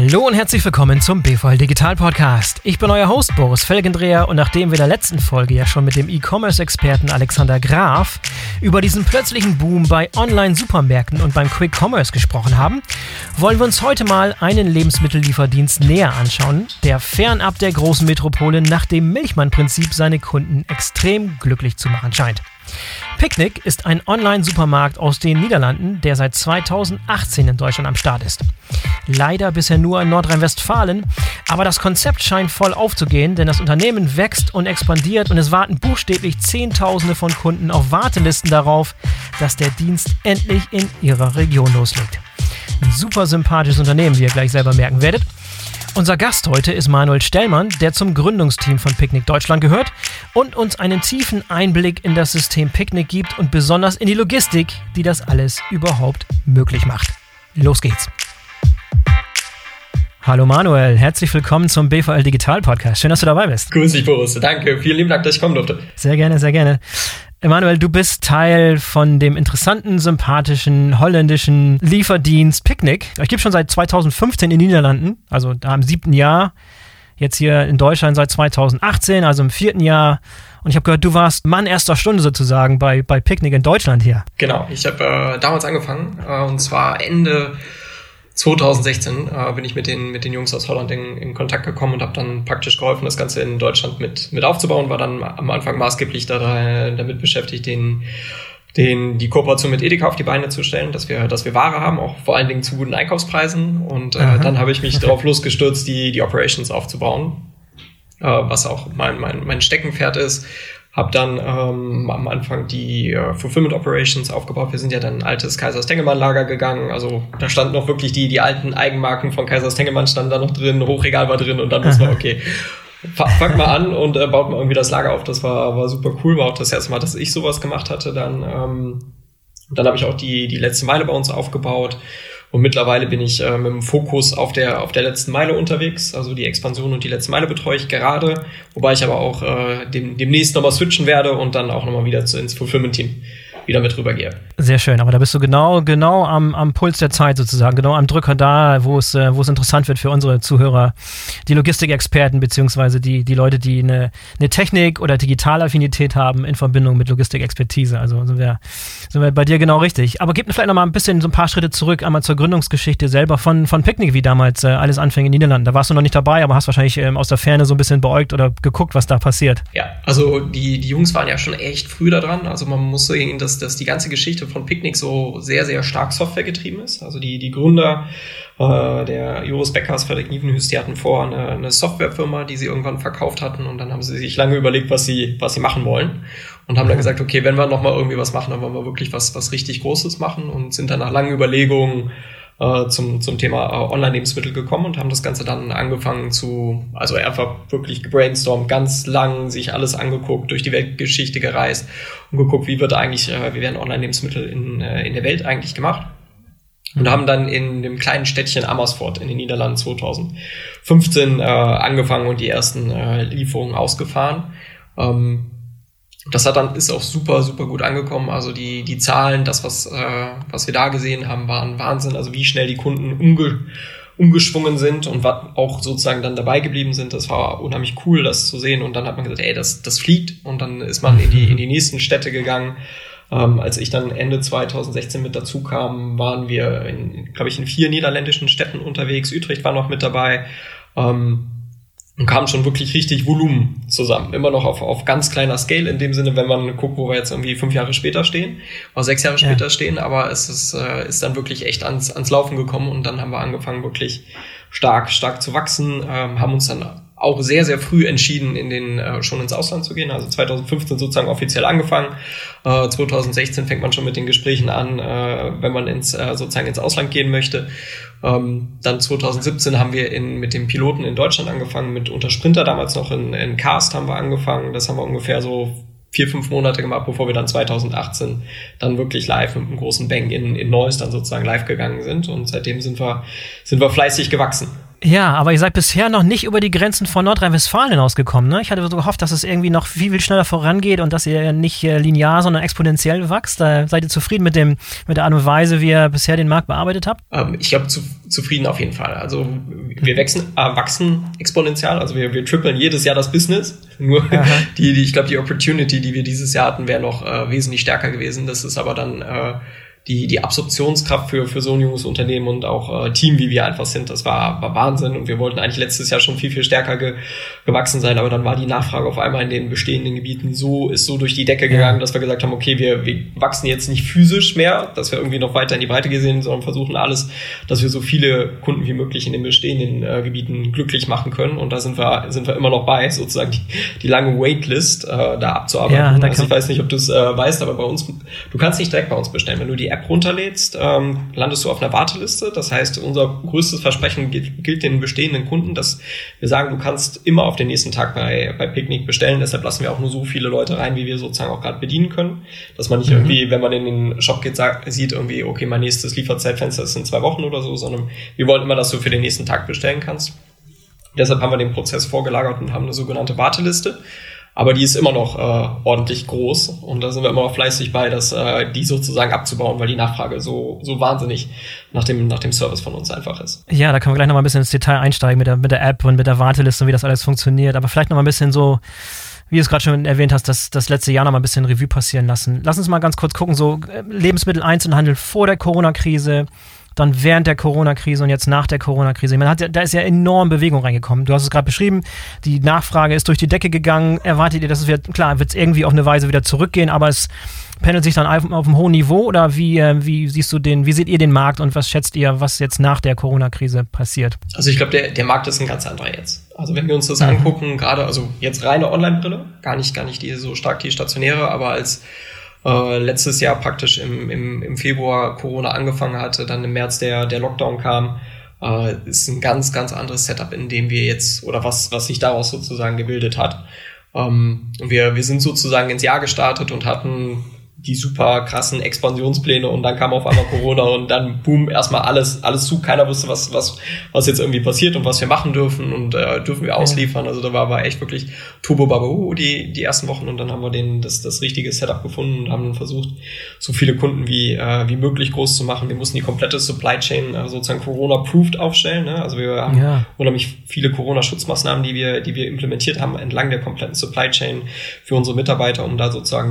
Hallo und herzlich willkommen zum BVL Digital Podcast. Ich bin euer Host Boris Felgendreher und nachdem wir in der letzten Folge ja schon mit dem E-Commerce-Experten Alexander Graf über diesen plötzlichen Boom bei Online-Supermärkten und beim Quick Commerce gesprochen haben, wollen wir uns heute mal einen Lebensmittellieferdienst näher anschauen, der fernab der großen Metropole nach dem Milchmann-Prinzip seine Kunden extrem glücklich zu machen scheint. Picnic ist ein Online-Supermarkt aus den Niederlanden, der seit 2018 in Deutschland am Start ist. Leider bisher nur in Nordrhein-Westfalen, aber das Konzept scheint voll aufzugehen, denn das Unternehmen wächst und expandiert und es warten buchstäblich Zehntausende von Kunden auf Wartelisten darauf, dass der Dienst endlich in ihrer Region loslegt. Ein super sympathisches Unternehmen, wie ihr gleich selber merken werdet. Unser Gast heute ist Manuel Stellmann, der zum Gründungsteam von Picnic Deutschland gehört und uns einen tiefen Einblick in das System Picnic gibt und besonders in die Logistik, die das alles überhaupt möglich macht. Los geht's! Hallo Manuel, herzlich willkommen zum BVL Digital Podcast. Schön, dass du dabei bist. Grüß dich, Boris. Danke, vielen lieben Dank, dass ich kommen durfte. Sehr gerne, sehr gerne. Manuel, du bist Teil von dem interessanten, sympathischen, holländischen Lieferdienst Picnic. Ich gebe schon seit 2015 in den Niederlanden, also da im 7. Jahr. Jetzt hier in Deutschland seit 2018, also im 4. Jahr. Und ich habe gehört, du warst Mann erster Stunde sozusagen bei Picnic in Deutschland hier. Genau, ich habe damals angefangen und zwar Ende 2016 bin ich mit den Jungs aus Holland in Kontakt gekommen und habe dann praktisch geholfen, das Ganze in Deutschland mit aufzubauen. War dann am Anfang maßgeblich damit beschäftigt, die Kooperation mit Edeka auf die Beine zu stellen, dass wir Ware haben, auch vor allen Dingen zu guten Einkaufspreisen. Und dann habe ich mich darauf losgestürzt, die Operations aufzubauen, was auch mein Steckenpferd ist. Hab dann am Anfang die Fulfillment Operations aufgebaut. Wir sind ja dann in ein altes Kaisers Tengelmann Lager gegangen. Also da standen noch wirklich die alten Eigenmarken von Kaisers Tengelmann standen da noch drin, Hochregal war drin und dann muss man, okay, fang mal an und baut mal irgendwie das Lager auf. Das war super cool, war auch das erste Mal, dass ich sowas gemacht hatte. Dann habe ich auch die letzte Meile bei uns aufgebaut. Und mittlerweile bin ich mit dem Fokus auf der letzten Meile unterwegs. Also die Expansion und die letzte Meile betreue ich gerade. Wobei ich aber auch demnächst nochmal switchen werde und dann auch nochmal wieder ins Fulfillment-Team wieder mit rübergehe. Sehr schön, aber da bist du genau am Puls der Zeit sozusagen, genau am Drücker da, wo es interessant wird für unsere Zuhörer, die Logistikexperten beziehungsweise die Leute, die eine Technik- oder Digitalaffinität haben in Verbindung mit Logistikexpertise. Also sind wir bei dir genau richtig. Aber gib mir vielleicht noch mal ein bisschen so ein paar Schritte zurück, einmal zur Gründungsgeschichte selber von Picnic, wie damals alles anfing in den Niederlanden. Da warst du noch nicht dabei, aber hast wahrscheinlich aus der Ferne so ein bisschen beäugt oder geguckt, was da passiert. Ja, also die Jungs waren ja schon echt früh da dran. Also man muss sehen, dass die ganze Geschichte von Picnic so sehr, sehr stark softwaregetrieben ist. Also die Gründer, der Joris Beckers, Frederik Nieuwenhuis, die hatten vorher eine Softwarefirma, die sie irgendwann verkauft hatten und dann haben sie sich lange überlegt, was sie machen wollen und haben dann gesagt, okay, wenn wir nochmal irgendwie was machen, dann wollen wir wirklich was richtig Großes machen und sind dann nach langen Überlegungen zum Thema Online-Lebensmittel gekommen und haben das Ganze dann angefangen also einfach wirklich gebrainstormt, ganz lang sich alles angeguckt, durch die Weltgeschichte gereist und geguckt, wie werden Online-Lebensmittel in der Welt eigentlich gemacht. Und haben dann in dem kleinen Städtchen Amersfoort in den Niederlanden 2015 angefangen und die ersten Lieferungen ausgefahren. Das ist auch super, super gut angekommen. Also die Zahlen, das, was wir da gesehen haben, waren Wahnsinn. Also wie schnell die Kunden umgeschwungen sind und auch sozusagen dann dabei geblieben sind. Das war unheimlich cool, das zu sehen. Und dann hat man gesagt, das fliegt. Und dann ist man in die nächsten Städte gegangen. Als ich dann Ende 2016 mit dazu kam, waren wir in 4 niederländischen Städten unterwegs. Utrecht war noch mit dabei. Und kam schon wirklich richtig Volumen zusammen. Immer noch auf ganz kleiner Scale, in dem Sinne, wenn man guckt, wo wir jetzt irgendwie 5 Jahre später stehen, oder 6 Jahre später stehen, aber es ist dann wirklich echt ans Laufen gekommen und dann haben wir angefangen, wirklich stark zu wachsen, haben uns dann auch sehr, sehr früh entschieden, schon ins Ausland zu gehen. Also 2015 sozusagen offiziell angefangen. 2016 fängt man schon mit den Gesprächen an, wenn man sozusagen ins Ausland gehen möchte. Dann 2017 haben wir mit dem Piloten in Deutschland angefangen, unter Sprinter damals noch in Cast haben wir angefangen. Das haben wir ungefähr so 4-5 Monate gemacht, bevor wir dann 2018 dann wirklich live mit einem großen Bang in Neuss dann sozusagen live gegangen sind. Und seitdem sind wir fleißig gewachsen. Ja, aber ihr seid bisher noch nicht über die Grenzen von Nordrhein-Westfalen hinausgekommen, ne? Ich hatte so gehofft, dass es irgendwie noch viel, viel schneller vorangeht und dass ihr nicht linear, sondern exponentiell wächst. Seid ihr zufrieden mit der Art und Weise, wie ihr bisher den Markt bearbeitet habt? Ich glaube, zufrieden auf jeden Fall. Also wir wachsen exponentiell, also wir trippeln jedes Jahr das Business. Nur ich glaube, die Opportunity, die wir dieses Jahr hatten, wäre noch wesentlich stärker gewesen. Das ist aber dann die Absorptionskraft für so ein junges Unternehmen und auch Team, wie wir einfach sind, das war Wahnsinn. Und wir wollten eigentlich letztes Jahr schon viel, viel stärker gewachsen sein, aber dann war die Nachfrage auf einmal in den bestehenden Gebieten so durch die Decke gegangen, dass wir gesagt haben, okay, wir wachsen jetzt nicht physisch mehr, dass wir irgendwie noch weiter in die Breite gesehen, sondern versuchen alles, dass wir so viele Kunden wie möglich in den bestehenden Gebieten glücklich machen können. Und da sind wir immer noch bei, sozusagen die lange Waitlist da abzuarbeiten. Also ich weiß nicht, ob du es weißt, aber bei uns, du kannst nicht direkt bei uns bestellen. Wenn du die App runterlädst, landest du auf einer Warteliste. Das heißt, unser größtes Versprechen gilt den bestehenden Kunden, dass wir sagen, du kannst immer auf den nächsten Tag bei Picnic bestellen. Deshalb lassen wir auch nur so viele Leute rein, wie wir sozusagen auch gerade bedienen können. Dass man nicht irgendwie, wenn man in den Shop geht, sieht irgendwie, okay, mein nächstes Lieferzeitfenster ist in 2 Wochen oder so, sondern wir wollen immer, dass du für den nächsten Tag bestellen kannst. Deshalb haben wir den Prozess vorgelagert und haben eine sogenannte Warteliste. Aber die ist immer noch ordentlich groß und da sind wir immer noch fleißig bei, die sozusagen abzubauen, weil die Nachfrage so wahnsinnig nach dem Service von uns einfach ist. Ja, da können wir gleich noch mal ein bisschen ins Detail einsteigen mit der App und mit der Warteliste und wie das alles funktioniert. Aber vielleicht noch mal ein bisschen so, wie du es gerade schon erwähnt hast, das letzte Jahr noch mal ein bisschen Revue passieren lassen. Lass uns mal ganz kurz gucken, so Lebensmitteleinzelhandel vor der Corona-Krise, dann während der Corona-Krise und jetzt nach der Corona-Krise. Ich meine, da ist ja enorm Bewegung reingekommen. Du hast es gerade beschrieben, die Nachfrage ist durch die Decke gegangen. Erwartet ihr, dass es wird es irgendwie auf eine Weise wieder zurückgehen, aber es pendelt sich dann auf einem hohen Niveau oder wie seht ihr den Markt und was schätzt ihr, was jetzt nach der Corona-Krise passiert? Also ich glaube, der Markt ist ein ganz anderer jetzt. Also wenn wir uns das angucken, gerade, also jetzt reine Online-Brille, gar nicht so stark die stationäre, aber als letztes Jahr praktisch im Februar Corona angefangen hatte, dann im März der Lockdown kam, ist ein ganz, ganz anderes Setup, in dem wir jetzt, oder was sich daraus sozusagen gebildet hat. Wir sind sozusagen ins Jahr gestartet und hatten die super krassen Expansionspläne und dann kam auf einmal Corona und dann boom, erstmal alles zu. Keiner wusste, was jetzt irgendwie passiert und was wir machen dürfen und dürfen wir ausliefern. Also da war echt wirklich Turbo Babau die ersten Wochen und dann haben wir das richtige Setup gefunden und haben versucht, so viele Kunden wie möglich groß zu machen. Wir mussten die komplette Supply Chain sozusagen Corona-proofed aufstellen. Ne? Also wir haben unheimlich viele Corona-Schutzmaßnahmen, die wir implementiert haben entlang der kompletten Supply Chain für unsere Mitarbeiter, um da sozusagen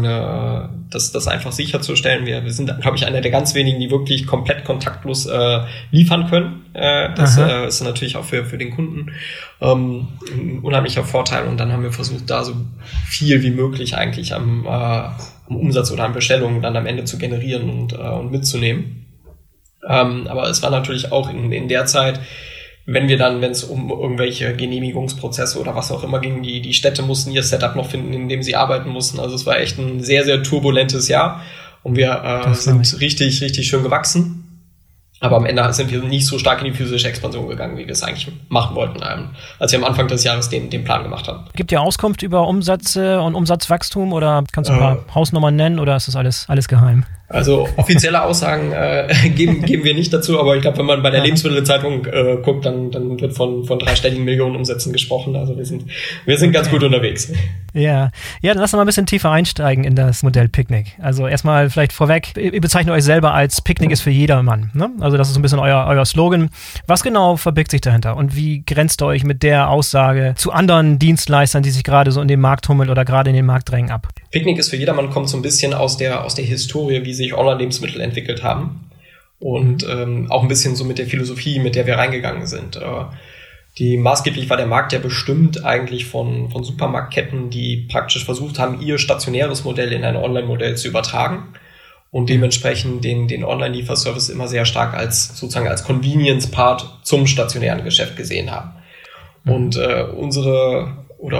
das einfach sicherzustellen. Wir sind, glaube ich, einer der ganz wenigen, die wirklich komplett kontaktlos liefern können. Das ist natürlich auch für den Kunden ein unheimlicher Vorteil. Und dann haben wir versucht, da so viel wie möglich eigentlich am Umsatz oder an Bestellungen dann am Ende zu generieren und mitzunehmen. Aber es war natürlich auch in der Zeit, wenn es um irgendwelche Genehmigungsprozesse oder was auch immer ging, die Städte mussten ihr Setup noch finden, in dem sie arbeiten mussten. Also es war echt ein sehr, sehr turbulentes Jahr und wir sind richtig, richtig schön gewachsen. Aber am Ende sind wir nicht so stark in die physische Expansion gegangen, wie wir es eigentlich machen wollten, als wir am Anfang des Jahres den Plan gemacht haben. Gibt ihr Auskunft über Umsätze und Umsatzwachstum oder kannst du ein paar Hausnummern nennen oder ist das alles geheim? Also offizielle Aussagen geben wir nicht dazu, aber ich glaube, wenn man bei der Lebensmittelzeitung guckt, dann wird von 3-stelligen Millionen Umsätzen gesprochen. Also wir sind ganz gut unterwegs. Ja, dann lass uns mal ein bisschen tiefer einsteigen in das Modell Picnic. Also erstmal vielleicht vorweg, ihr bezeichnet euch selber als Picnic ist für jedermann, ne? Also das ist so ein bisschen euer Slogan. Was genau verbirgt sich dahinter und wie grenzt ihr euch mit der Aussage zu anderen Dienstleistern, die sich gerade so in den Markt tummeln oder gerade in den Markt drängen ab? Picnic ist für jedermann kommt so ein bisschen aus der Historie, wie sich Online-Lebensmittel entwickelt haben und auch ein bisschen so mit der Philosophie, mit der wir reingegangen sind. Maßgeblich war der Markt ja bestimmt eigentlich von Supermarktketten, die praktisch versucht haben, ihr stationäres Modell in ein Online-Modell zu übertragen und dementsprechend den Online-Lieferservice immer sehr stark als Convenience-Part zum stationären Geschäft gesehen haben. Und unsere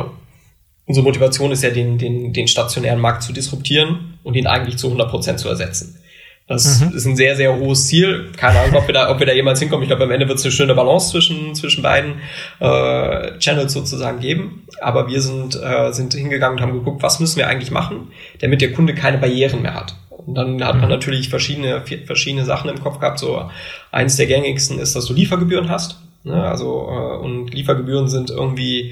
Motivation ist ja, den stationären Markt zu disruptieren und ihn eigentlich zu 100% zu ersetzen. Das ist ein sehr, sehr hohes Ziel. Keine Ahnung, ob wir da jemals hinkommen. Ich glaube, am Ende wird es eine schöne Balance zwischen beiden Channels sozusagen geben. Aber wir sind hingegangen und haben geguckt, was müssen wir eigentlich machen, damit der Kunde keine Barrieren mehr hat. Und dann hat man natürlich verschiedene Sachen im Kopf gehabt. So eins der gängigsten ist, dass du Liefergebühren hast. Ne? Also und Liefergebühren sind irgendwie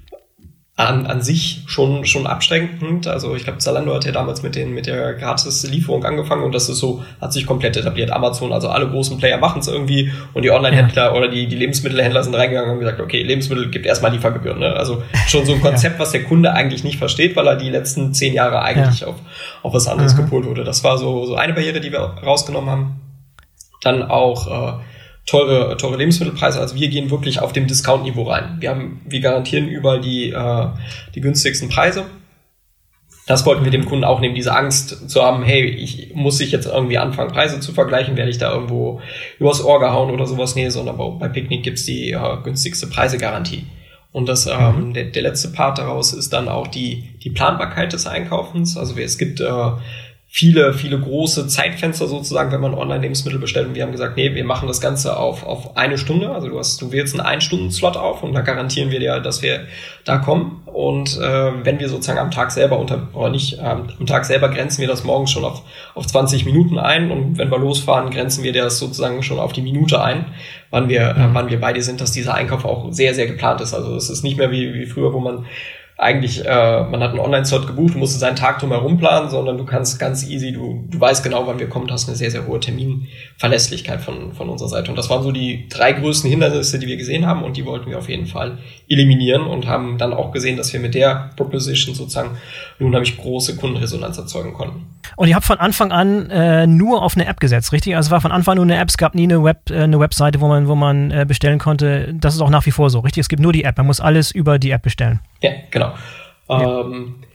an sich schon abschränkend. Also ich glaube, Zalando hat ja damals mit der Gratis-Lieferung angefangen und das ist so, hat sich komplett etabliert. Amazon, also alle großen Player machen es irgendwie und die Online-Händler oder die Lebensmittelhändler sind reingegangen und haben gesagt, okay, Lebensmittel gibt erstmal Liefergebühren. Ne? Also schon so ein Konzept, was der Kunde eigentlich nicht versteht, weil er die letzten 10 Jahre eigentlich auf was anderes gepolt wurde. Das war so eine Barriere, die wir rausgenommen haben. Dann auch teure Lebensmittelpreise, also wir gehen wirklich auf dem Discount-Niveau rein. Wir garantieren überall die günstigsten Preise. Das wollten wir dem Kunden auch nehmen, diese Angst zu haben, hey, muss ich jetzt irgendwie anfangen, Preise zu vergleichen, werde ich da irgendwo übers Ohr gehauen oder sowas? Nee, sondern bei Picnic gibt's die günstigste Preisegarantie. Und der letzte Part daraus ist dann auch die Planbarkeit des Einkaufens. Also es gibt viele große Zeitfenster sozusagen, wenn man Online-Lebensmittel bestellt. Und wir haben gesagt, nee, wir machen das Ganze auf 1 Stunde. Also du wählst einen 1-Stunden-Slot auf und da garantieren wir dir, dass wir da kommen. Und wenn wir sozusagen am Tag selber am Tag selber grenzen wir das morgens schon auf 20 Minuten ein. Und wenn wir losfahren, grenzen wir das sozusagen schon auf die Minute ein, wann wir bei dir sind, dass dieser Einkauf auch sehr, sehr geplant ist. Also es ist nicht mehr wie früher, wo man eigentlich, man hat einen Online-Slot gebucht, du musst seinen Tag drumherum planen, sondern du kannst ganz easy, du weißt genau, wann wir kommen, du hast eine sehr, sehr hohe Terminverlässlichkeit von unserer Seite. Und das waren so die 3 größten Hindernisse, die wir gesehen haben und die wollten wir auf jeden Fall eliminieren und haben dann auch gesehen, dass wir mit der Proposition sozusagen eine unheimlich große Kundenresonanz erzeugen konnten. Und ihr habt von Anfang an nur auf eine App gesetzt, richtig? Also es war von Anfang an nur eine App, es gab nie eine Webseite, wo man bestellen konnte. Das ist auch nach wie vor so, richtig? Es gibt nur die App, man muss alles über die App bestellen. Ja, genau. Ja.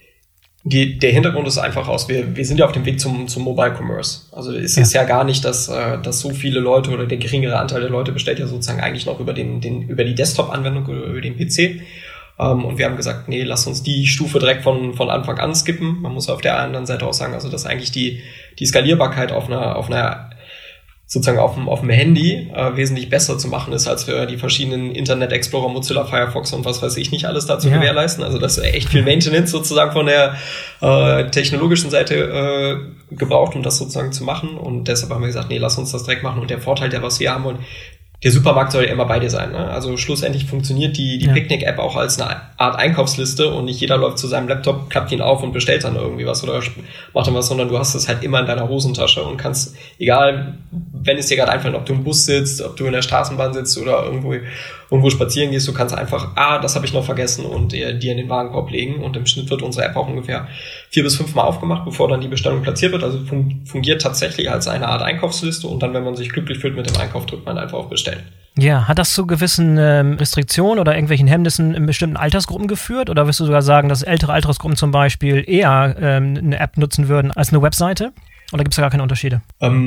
Der Hintergrund ist einfach wir sind ja auf dem Weg zum Mobile Commerce. Also es ist ja gar nicht, dass so viele Leute oder der geringere Anteil der Leute bestellt ja sozusagen eigentlich noch über die Desktop-Anwendung oder über den PC. Und wir haben gesagt, nee, lass uns die Stufe direkt von Anfang an skippen. Man muss auf der anderen Seite auch sagen, also dass eigentlich die Skalierbarkeit auf einer sozusagen auf dem Handy wesentlich besser zu machen ist, als für die verschiedenen Internet Explorer, Mozilla Firefox und was weiß ich nicht alles dazu gewährleisten. Also das ist echt viel Maintenance sozusagen von der technologischen Seite gebraucht, um das sozusagen zu machen. Und deshalb haben wir gesagt, nee, lass uns das direkt machen. Und der Vorteil, was wir haben wollen, der Supermarkt soll ja immer bei dir sein. Ne? Also schlussendlich funktioniert die Picnic-App auch als eine Art Einkaufsliste und nicht jeder läuft zu seinem Laptop, klappt ihn auf und bestellt dann irgendwie was oder macht dann was, sondern du hast es halt immer in deiner Hosentasche und kannst, egal, wenn es dir gerade einfällt, ob du im Bus sitzt, ob du in der Straßenbahn sitzt oder irgendwo spazieren gehst, du kannst einfach, das habe ich noch vergessen und dir in den Warenkorb legen und im Schnitt wird unsere App auch ungefähr 4 bis 5 Mal aufgemacht, bevor dann die Bestellung platziert wird. Also fungiert tatsächlich als eine Art Einkaufsliste und dann, wenn man sich glücklich fühlt mit dem Einkauf, drückt man einfach auf Bestellen. Ja, hat das zu gewissen Restriktionen oder irgendwelchen Hemmnissen in bestimmten Altersgruppen geführt? Oder würdest du sogar sagen, dass ältere Altersgruppen zum Beispiel eher eine App nutzen würden als eine Webseite? Oder gibt es da gar keine Unterschiede?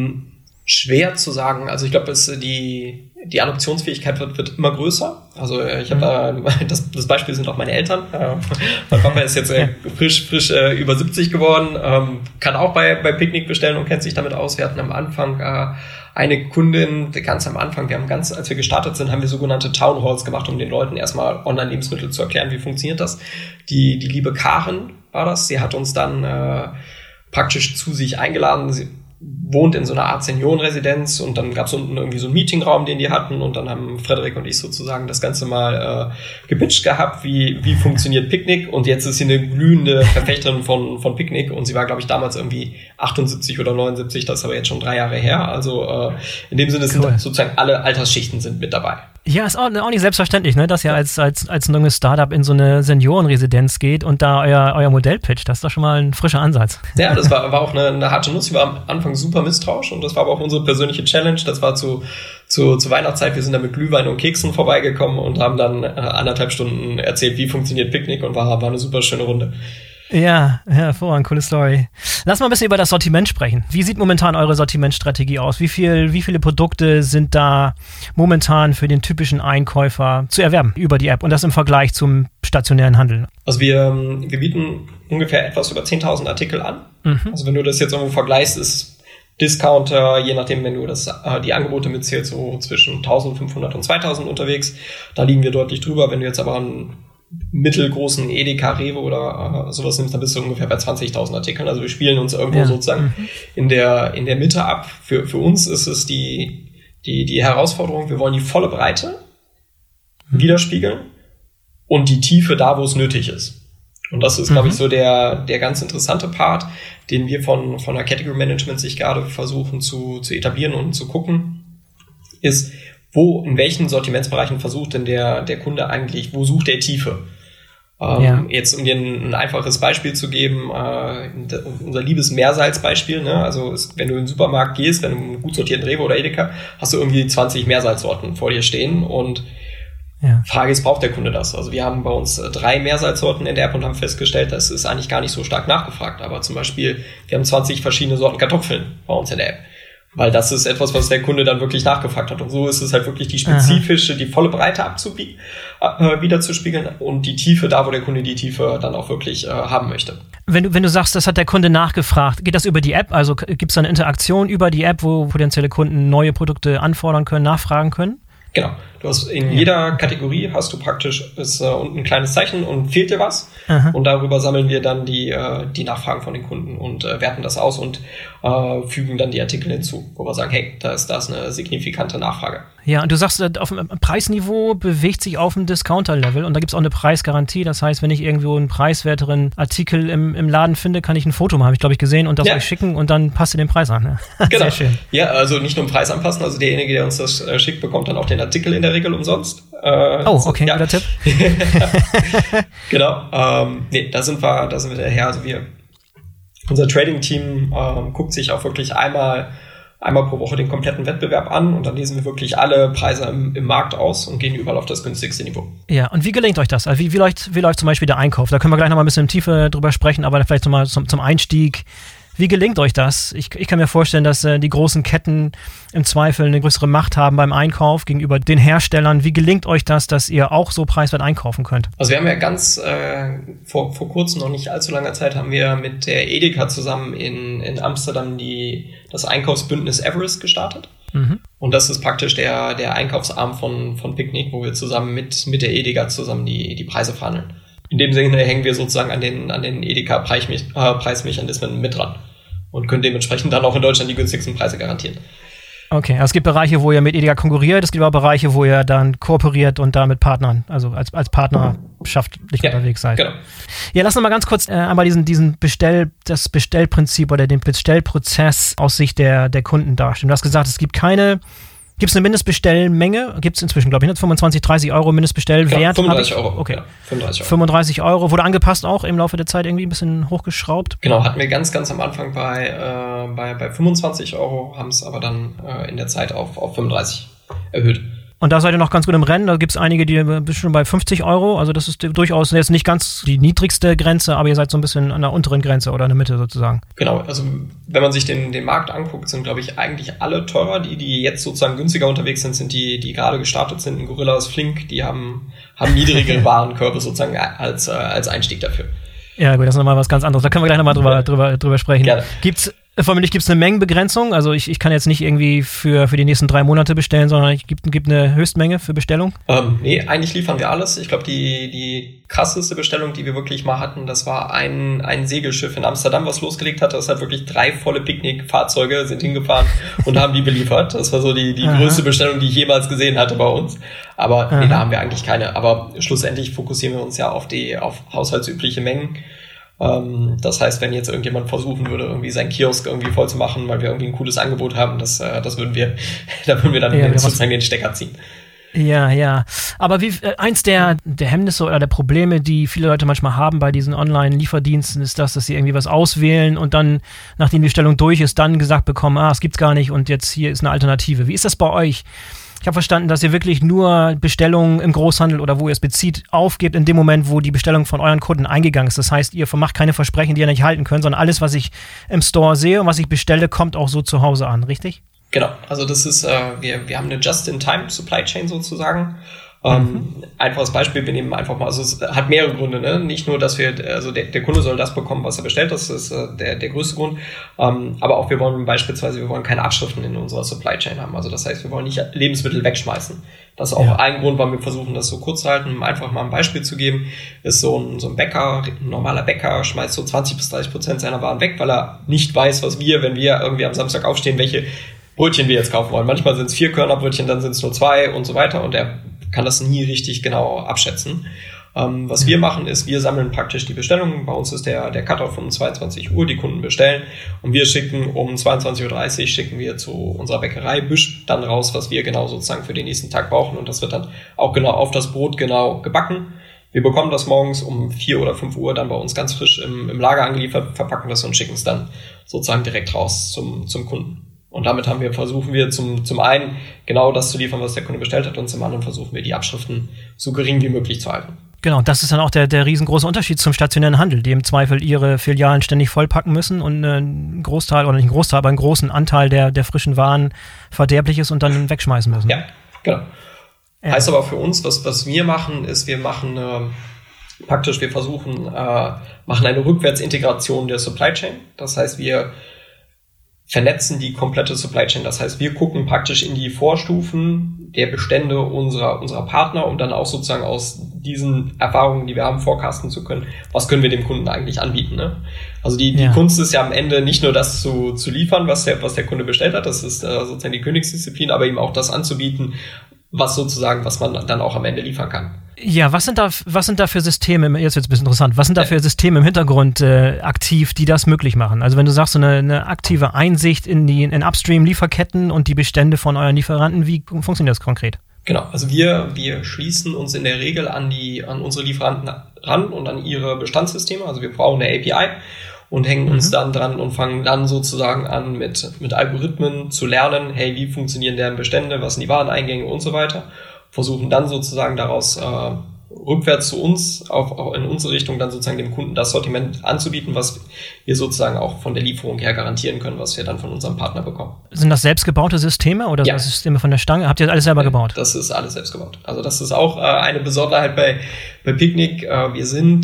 Schwer zu sagen. Also ich glaube, die Adoptionsfähigkeit wird immer größer. Also ich habe das Beispiel sind auch meine Eltern. Mein Papa ist jetzt frisch über 70 geworden, kann auch bei Picnic bestellen und kennt sich damit aus. Wir hatten am Anfang eine Kundin, ganz am Anfang, als wir gestartet sind, haben wir sogenannte Town Halls gemacht, um den Leuten erstmal Online-Lebensmittel zu erklären, wie funktioniert das. Die liebe Karen war das. Sie hat uns dann praktisch zu sich eingeladen. Sie wohnt in so einer Art Seniorenresidenz und dann gab es unten irgendwie so einen Meetingraum, den die hatten und dann haben Frederik und ich sozusagen das Ganze mal gepitcht gehabt, wie funktioniert Picnic und jetzt ist sie eine glühende Verfechterin von Picnic und sie war, glaube ich, damals irgendwie 78 oder 79, das ist aber jetzt schon 3 Jahre her, also in dem Sinne sind sozusagen alle Altersschichten sind mit dabei. Ja, ist auch nicht selbstverständlich, ne, dass ihr als junges Startup in so eine Seniorenresidenz geht und da euer Modell pitcht. Das ist doch schon mal ein frischer Ansatz. Ja, das war auch eine harte Nuss. Ich war am Anfang super misstrauisch und das war aber auch unsere persönliche Challenge. Das war zur Weihnachtszeit. Wir sind da mit Glühwein und Keksen vorbeigekommen und haben dann 1,5 Stunden erzählt, wie funktioniert Picnic und war eine super schöne Runde. Ja, hervorragend, coole Story. Lass mal ein bisschen über das Sortiment sprechen. Wie sieht momentan eure Sortimentstrategie aus? Wie viele Produkte sind da momentan für den typischen Einkäufer zu erwerben über die App und das im Vergleich zum stationären Handel? Also wir bieten ungefähr etwas über 10.000 Artikel an. Mhm. Also wenn du das jetzt irgendwo vergleichst, ist Discounter, je nachdem, wenn du die Angebote mitzählst, so zwischen 1.500 und 2.000 unterwegs. Da liegen wir deutlich drüber. Wenn du jetzt aber einen mittelgroßen Edeka, Rewe oder sowas nimmst, dann bist du ungefähr bei 20.000 Artikeln. Also wir spielen uns irgendwo sozusagen in der Mitte ab. Für uns ist es die Herausforderung, wir wollen die volle Breite widerspiegeln und die Tiefe da, wo es nötig ist. Und das ist, glaube ich, so der ganz interessante Part, den wir von der Category Management sich gerade versuchen zu etablieren und zu gucken, ist, in welchen Sortimentsbereichen versucht denn der Kunde eigentlich, wo sucht er Tiefe? Jetzt, um dir ein einfaches Beispiel zu geben, unser liebes Meersalzbeispiel, ne? Also wenn du in den Supermarkt gehst, wenn du einen gut sortierten Rewe oder Edeka, hast du irgendwie 20 Meersalzsorten vor dir stehen und Frage ist, braucht der Kunde das? Also wir haben bei uns 3 Meersalzsorten in der App und haben festgestellt, das ist eigentlich gar nicht so stark nachgefragt. Aber zum Beispiel, wir haben 20 verschiedene Sorten Kartoffeln bei uns in der App. Weil das ist etwas, was der Kunde dann wirklich nachgefragt hat. Und so ist es halt wirklich die spezifische, die volle Breite wiederzuspiegeln und die Tiefe da, wo der Kunde die Tiefe dann auch wirklich haben möchte. Wenn du sagst, das hat der Kunde nachgefragt, geht das über die App? Also gibt es da eine Interaktion über die App, wo potenzielle Kunden neue Produkte anfordern können, nachfragen können? Genau. Du hast in jeder Kategorie hast du praktisch unten ein kleines Zeichen und fehlt dir was. Und darüber sammeln wir dann die Nachfragen von den Kunden und werten das aus und fügen dann die Artikel hinzu, wo wir sagen, hey, da ist eine signifikante Nachfrage. Ja, und du sagst, auf dem Preisniveau bewegt sich auf dem Discounter-Level und da gibt es auch eine Preisgarantie. Das heißt, wenn ich irgendwo einen preiswerteren Artikel im Laden finde, kann ich ein Foto machen, habe ich glaube ich gesehen, und das euch schicken und dann passt ihr den Preis an. Ne? Genau. Sehr schön. Ja, also nicht nur den Preis anpassen, also derjenige, der uns das schickt, bekommt dann auch den Artikel in der Regel umsonst. Okay, guter Tipp. Genau. Da sind wir daher. Also unser Trading-Team guckt sich auch wirklich einmal pro Woche den kompletten Wettbewerb an und dann lesen wir wirklich alle Preise im Markt aus und gehen überall auf das günstigste Niveau. Ja, und wie gelingt euch das? Also wie läuft zum Beispiel der Einkauf? Da können wir gleich noch mal ein bisschen in Tiefe drüber sprechen, aber vielleicht noch mal zum Einstieg. Wie gelingt euch das? Ich kann mir vorstellen, dass die großen Ketten im Zweifel eine größere Macht haben beim Einkauf gegenüber den Herstellern. Wie gelingt euch das, dass ihr auch so preiswert einkaufen könnt? Also wir haben ja ganz vor kurzem, noch nicht allzu langer Zeit, haben wir mit der Edeka zusammen in Amsterdam das Einkaufsbündnis Everest gestartet. Und das ist praktisch der Einkaufsarm von Picnic, wo wir zusammen mit der Edeka zusammen die Preise verhandeln. In dem Sinne hängen wir sozusagen an den Edeka-Preismechanismen mit dran und können dementsprechend dann auch in Deutschland die günstigsten Preise garantieren. Okay, also es gibt Bereiche, wo ihr mit Edeka konkurriert, es gibt aber Bereiche, wo ihr dann kooperiert und da mit Partnern, also als partnerschaftlich unterwegs seid. Genau. Ja, lass uns mal ganz kurz einmal das Bestellprinzip oder den Bestellprozess aus Sicht der Kunden darstellen. Du hast gesagt, gibt es eine Mindestbestellmenge? Gibt es inzwischen, glaube ich, 25, 30 Euro Mindestbestellwert? Ja, 35 Euro. Okay. Ja, 35 Euro. Wurde angepasst auch im Laufe der Zeit irgendwie ein bisschen hochgeschraubt? Genau, hatten wir ganz, ganz am Anfang bei 25 Euro, haben es aber dann in der Zeit auf 35 erhöht. Und da seid ihr noch ganz gut im Rennen. Da gibt es einige, die schon bei 50 Euro. Also das ist durchaus jetzt nicht ganz die niedrigste Grenze, aber ihr seid so ein bisschen an der unteren Grenze oder in der Mitte sozusagen. Genau, also wenn man sich den Markt anguckt, sind, glaube ich, eigentlich alle teurer. Die jetzt sozusagen günstiger unterwegs sind die gerade gestartet sind. Gorillas, Flink, die haben niedrigere Warenkörbe sozusagen als Einstieg dafür. Ja gut, das ist nochmal was ganz anderes. Da können wir gleich nochmal drüber sprechen. Gerne. Vermutlich gibt es eine Mengenbegrenzung. Also ich kann jetzt nicht irgendwie für die nächsten 3 Monate bestellen, sondern es gibt eine Höchstmenge für Bestellung? Nee, eigentlich liefern wir alles. Ich glaube, die krasseste Bestellung, die wir wirklich mal hatten, das war ein Segelschiff in Amsterdam, was losgelegt hat. Das hat wirklich 3 volle Picknickfahrzeuge sind hingefahren und haben die beliefert. Das war so die größte Bestellung, die ich jemals gesehen hatte bei uns. Aber nee, da haben wir eigentlich keine. Aber schlussendlich fokussieren wir uns ja auf haushaltsübliche Mengen. Das heißt, wenn jetzt irgendjemand versuchen würde, irgendwie seinen Kiosk irgendwie voll zu machen, weil wir irgendwie ein cooles Angebot haben, da würden wir dann sozusagen den Stecker ziehen. Ja. Aber eins der Hemmnisse oder der Probleme, die viele Leute manchmal haben bei diesen Online-Lieferdiensten, ist dass sie irgendwie was auswählen und dann, nachdem die Bestellung durch ist, dann gesagt bekommen, es gibt's gar nicht und jetzt hier ist eine Alternative. Wie ist das bei euch? Ich habe verstanden, dass ihr wirklich nur Bestellungen im Großhandel oder wo ihr es bezieht, aufgebt in dem Moment, wo die Bestellung von euren Kunden eingegangen ist. Das heißt, ihr macht keine Versprechen, die ihr nicht halten könnt, sondern alles, was ich im Store sehe und was ich bestelle, kommt auch so zu Hause an, richtig? Genau, also das ist, wir haben eine Just-in-Time-Supply-Chain sozusagen. Einfaches Beispiel, wir nehmen einfach mal, also es hat mehrere Gründe, ne? Nicht nur, dass der Kunde soll das bekommen, was er bestellt, das ist der größte Grund, aber auch wir wollen keine Abschriften in unserer Supply Chain haben, also das heißt, wir wollen nicht Lebensmittel wegschmeißen. Das ist auch ein Grund, warum wir versuchen, das so kurz zu halten, um einfach mal ein Beispiel zu geben, ist so ein Bäcker, ein normaler Bäcker schmeißt so 20-30% seiner Waren weg, weil er nicht weiß, wenn wir irgendwie am Samstag aufstehen, welche Brötchen wir jetzt kaufen wollen. Manchmal sind es 4 Körnerbrötchen, dann sind es nur 2 und so weiter und er kann das nie richtig genau abschätzen. Was wir machen ist, wir sammeln praktisch die Bestellungen. Bei uns ist der Cut-off um 22 Uhr, die Kunden bestellen und wir schicken um 22.30 Uhr schicken wir zu unserer Bäckerei Büsch dann raus, was wir genau sozusagen für den nächsten Tag brauchen und das wird dann auch genau auf das Brot genau gebacken. Wir bekommen das morgens um 4 oder 5 Uhr dann bei uns ganz frisch im Lager angeliefert, verpacken das und schicken es dann sozusagen direkt raus zum Kunden. Und damit versuchen wir zum einen genau das zu liefern, was der Kunde bestellt hat und zum anderen versuchen wir die Abschriften so gering wie möglich zu halten. Genau, das ist dann auch der riesengroße Unterschied zum stationären Handel, die im Zweifel ihre Filialen ständig vollpacken müssen und einen Großteil, oder nicht einen Großteil, aber einen großen Anteil der frischen Waren verderblich ist und dann wegschmeißen müssen. Ja, genau. Ja. Heißt aber für uns, was wir machen, ist, wir machen machen eine Rückwärtsintegration der Supply Chain. Das heißt, wir vernetzen die komplette Supply Chain. Das heißt, wir gucken praktisch in die Vorstufen der Bestände unserer Partner, um dann auch sozusagen aus diesen Erfahrungen, die wir haben, forecasten zu können, was können wir dem Kunden eigentlich anbieten. Ne? Also die Kunst ist ja am Ende nicht nur das zu liefern, was der Kunde bestellt hat, das ist sozusagen die Königsdisziplin, aber ihm auch das anzubieten, was man dann auch am Ende liefern kann. Ja, was sind da für Systeme, jetzt wird's ein bisschen interessant, was sind da für Systeme im Hintergrund aktiv, die das möglich machen? Also wenn du sagst, so eine aktive Einsicht in Upstream-Lieferketten und die Bestände von euren Lieferanten, wie funktioniert das konkret? Genau, also wir schließen uns in der Regel an unsere Lieferanten ran und an ihre Bestandssysteme, also wir brauchen eine API und hängen uns dann dran und fangen dann sozusagen an mit Algorithmen zu lernen, hey, wie funktionieren deren Bestände, was sind die Wareneingänge und so weiter. Versuchen dann sozusagen daraus rückwärts zu uns, auch in unsere Richtung dann sozusagen dem Kunden das Sortiment anzubieten, was wir sozusagen auch von der Lieferung her garantieren können, was wir dann von unserem Partner bekommen. Sind das selbstgebaute Systeme oder sind das Systeme von der Stange? Habt ihr das alles selber gebaut? Das ist alles selbst gebaut. Also das ist auch eine Besonderheit bei Picnic. Wir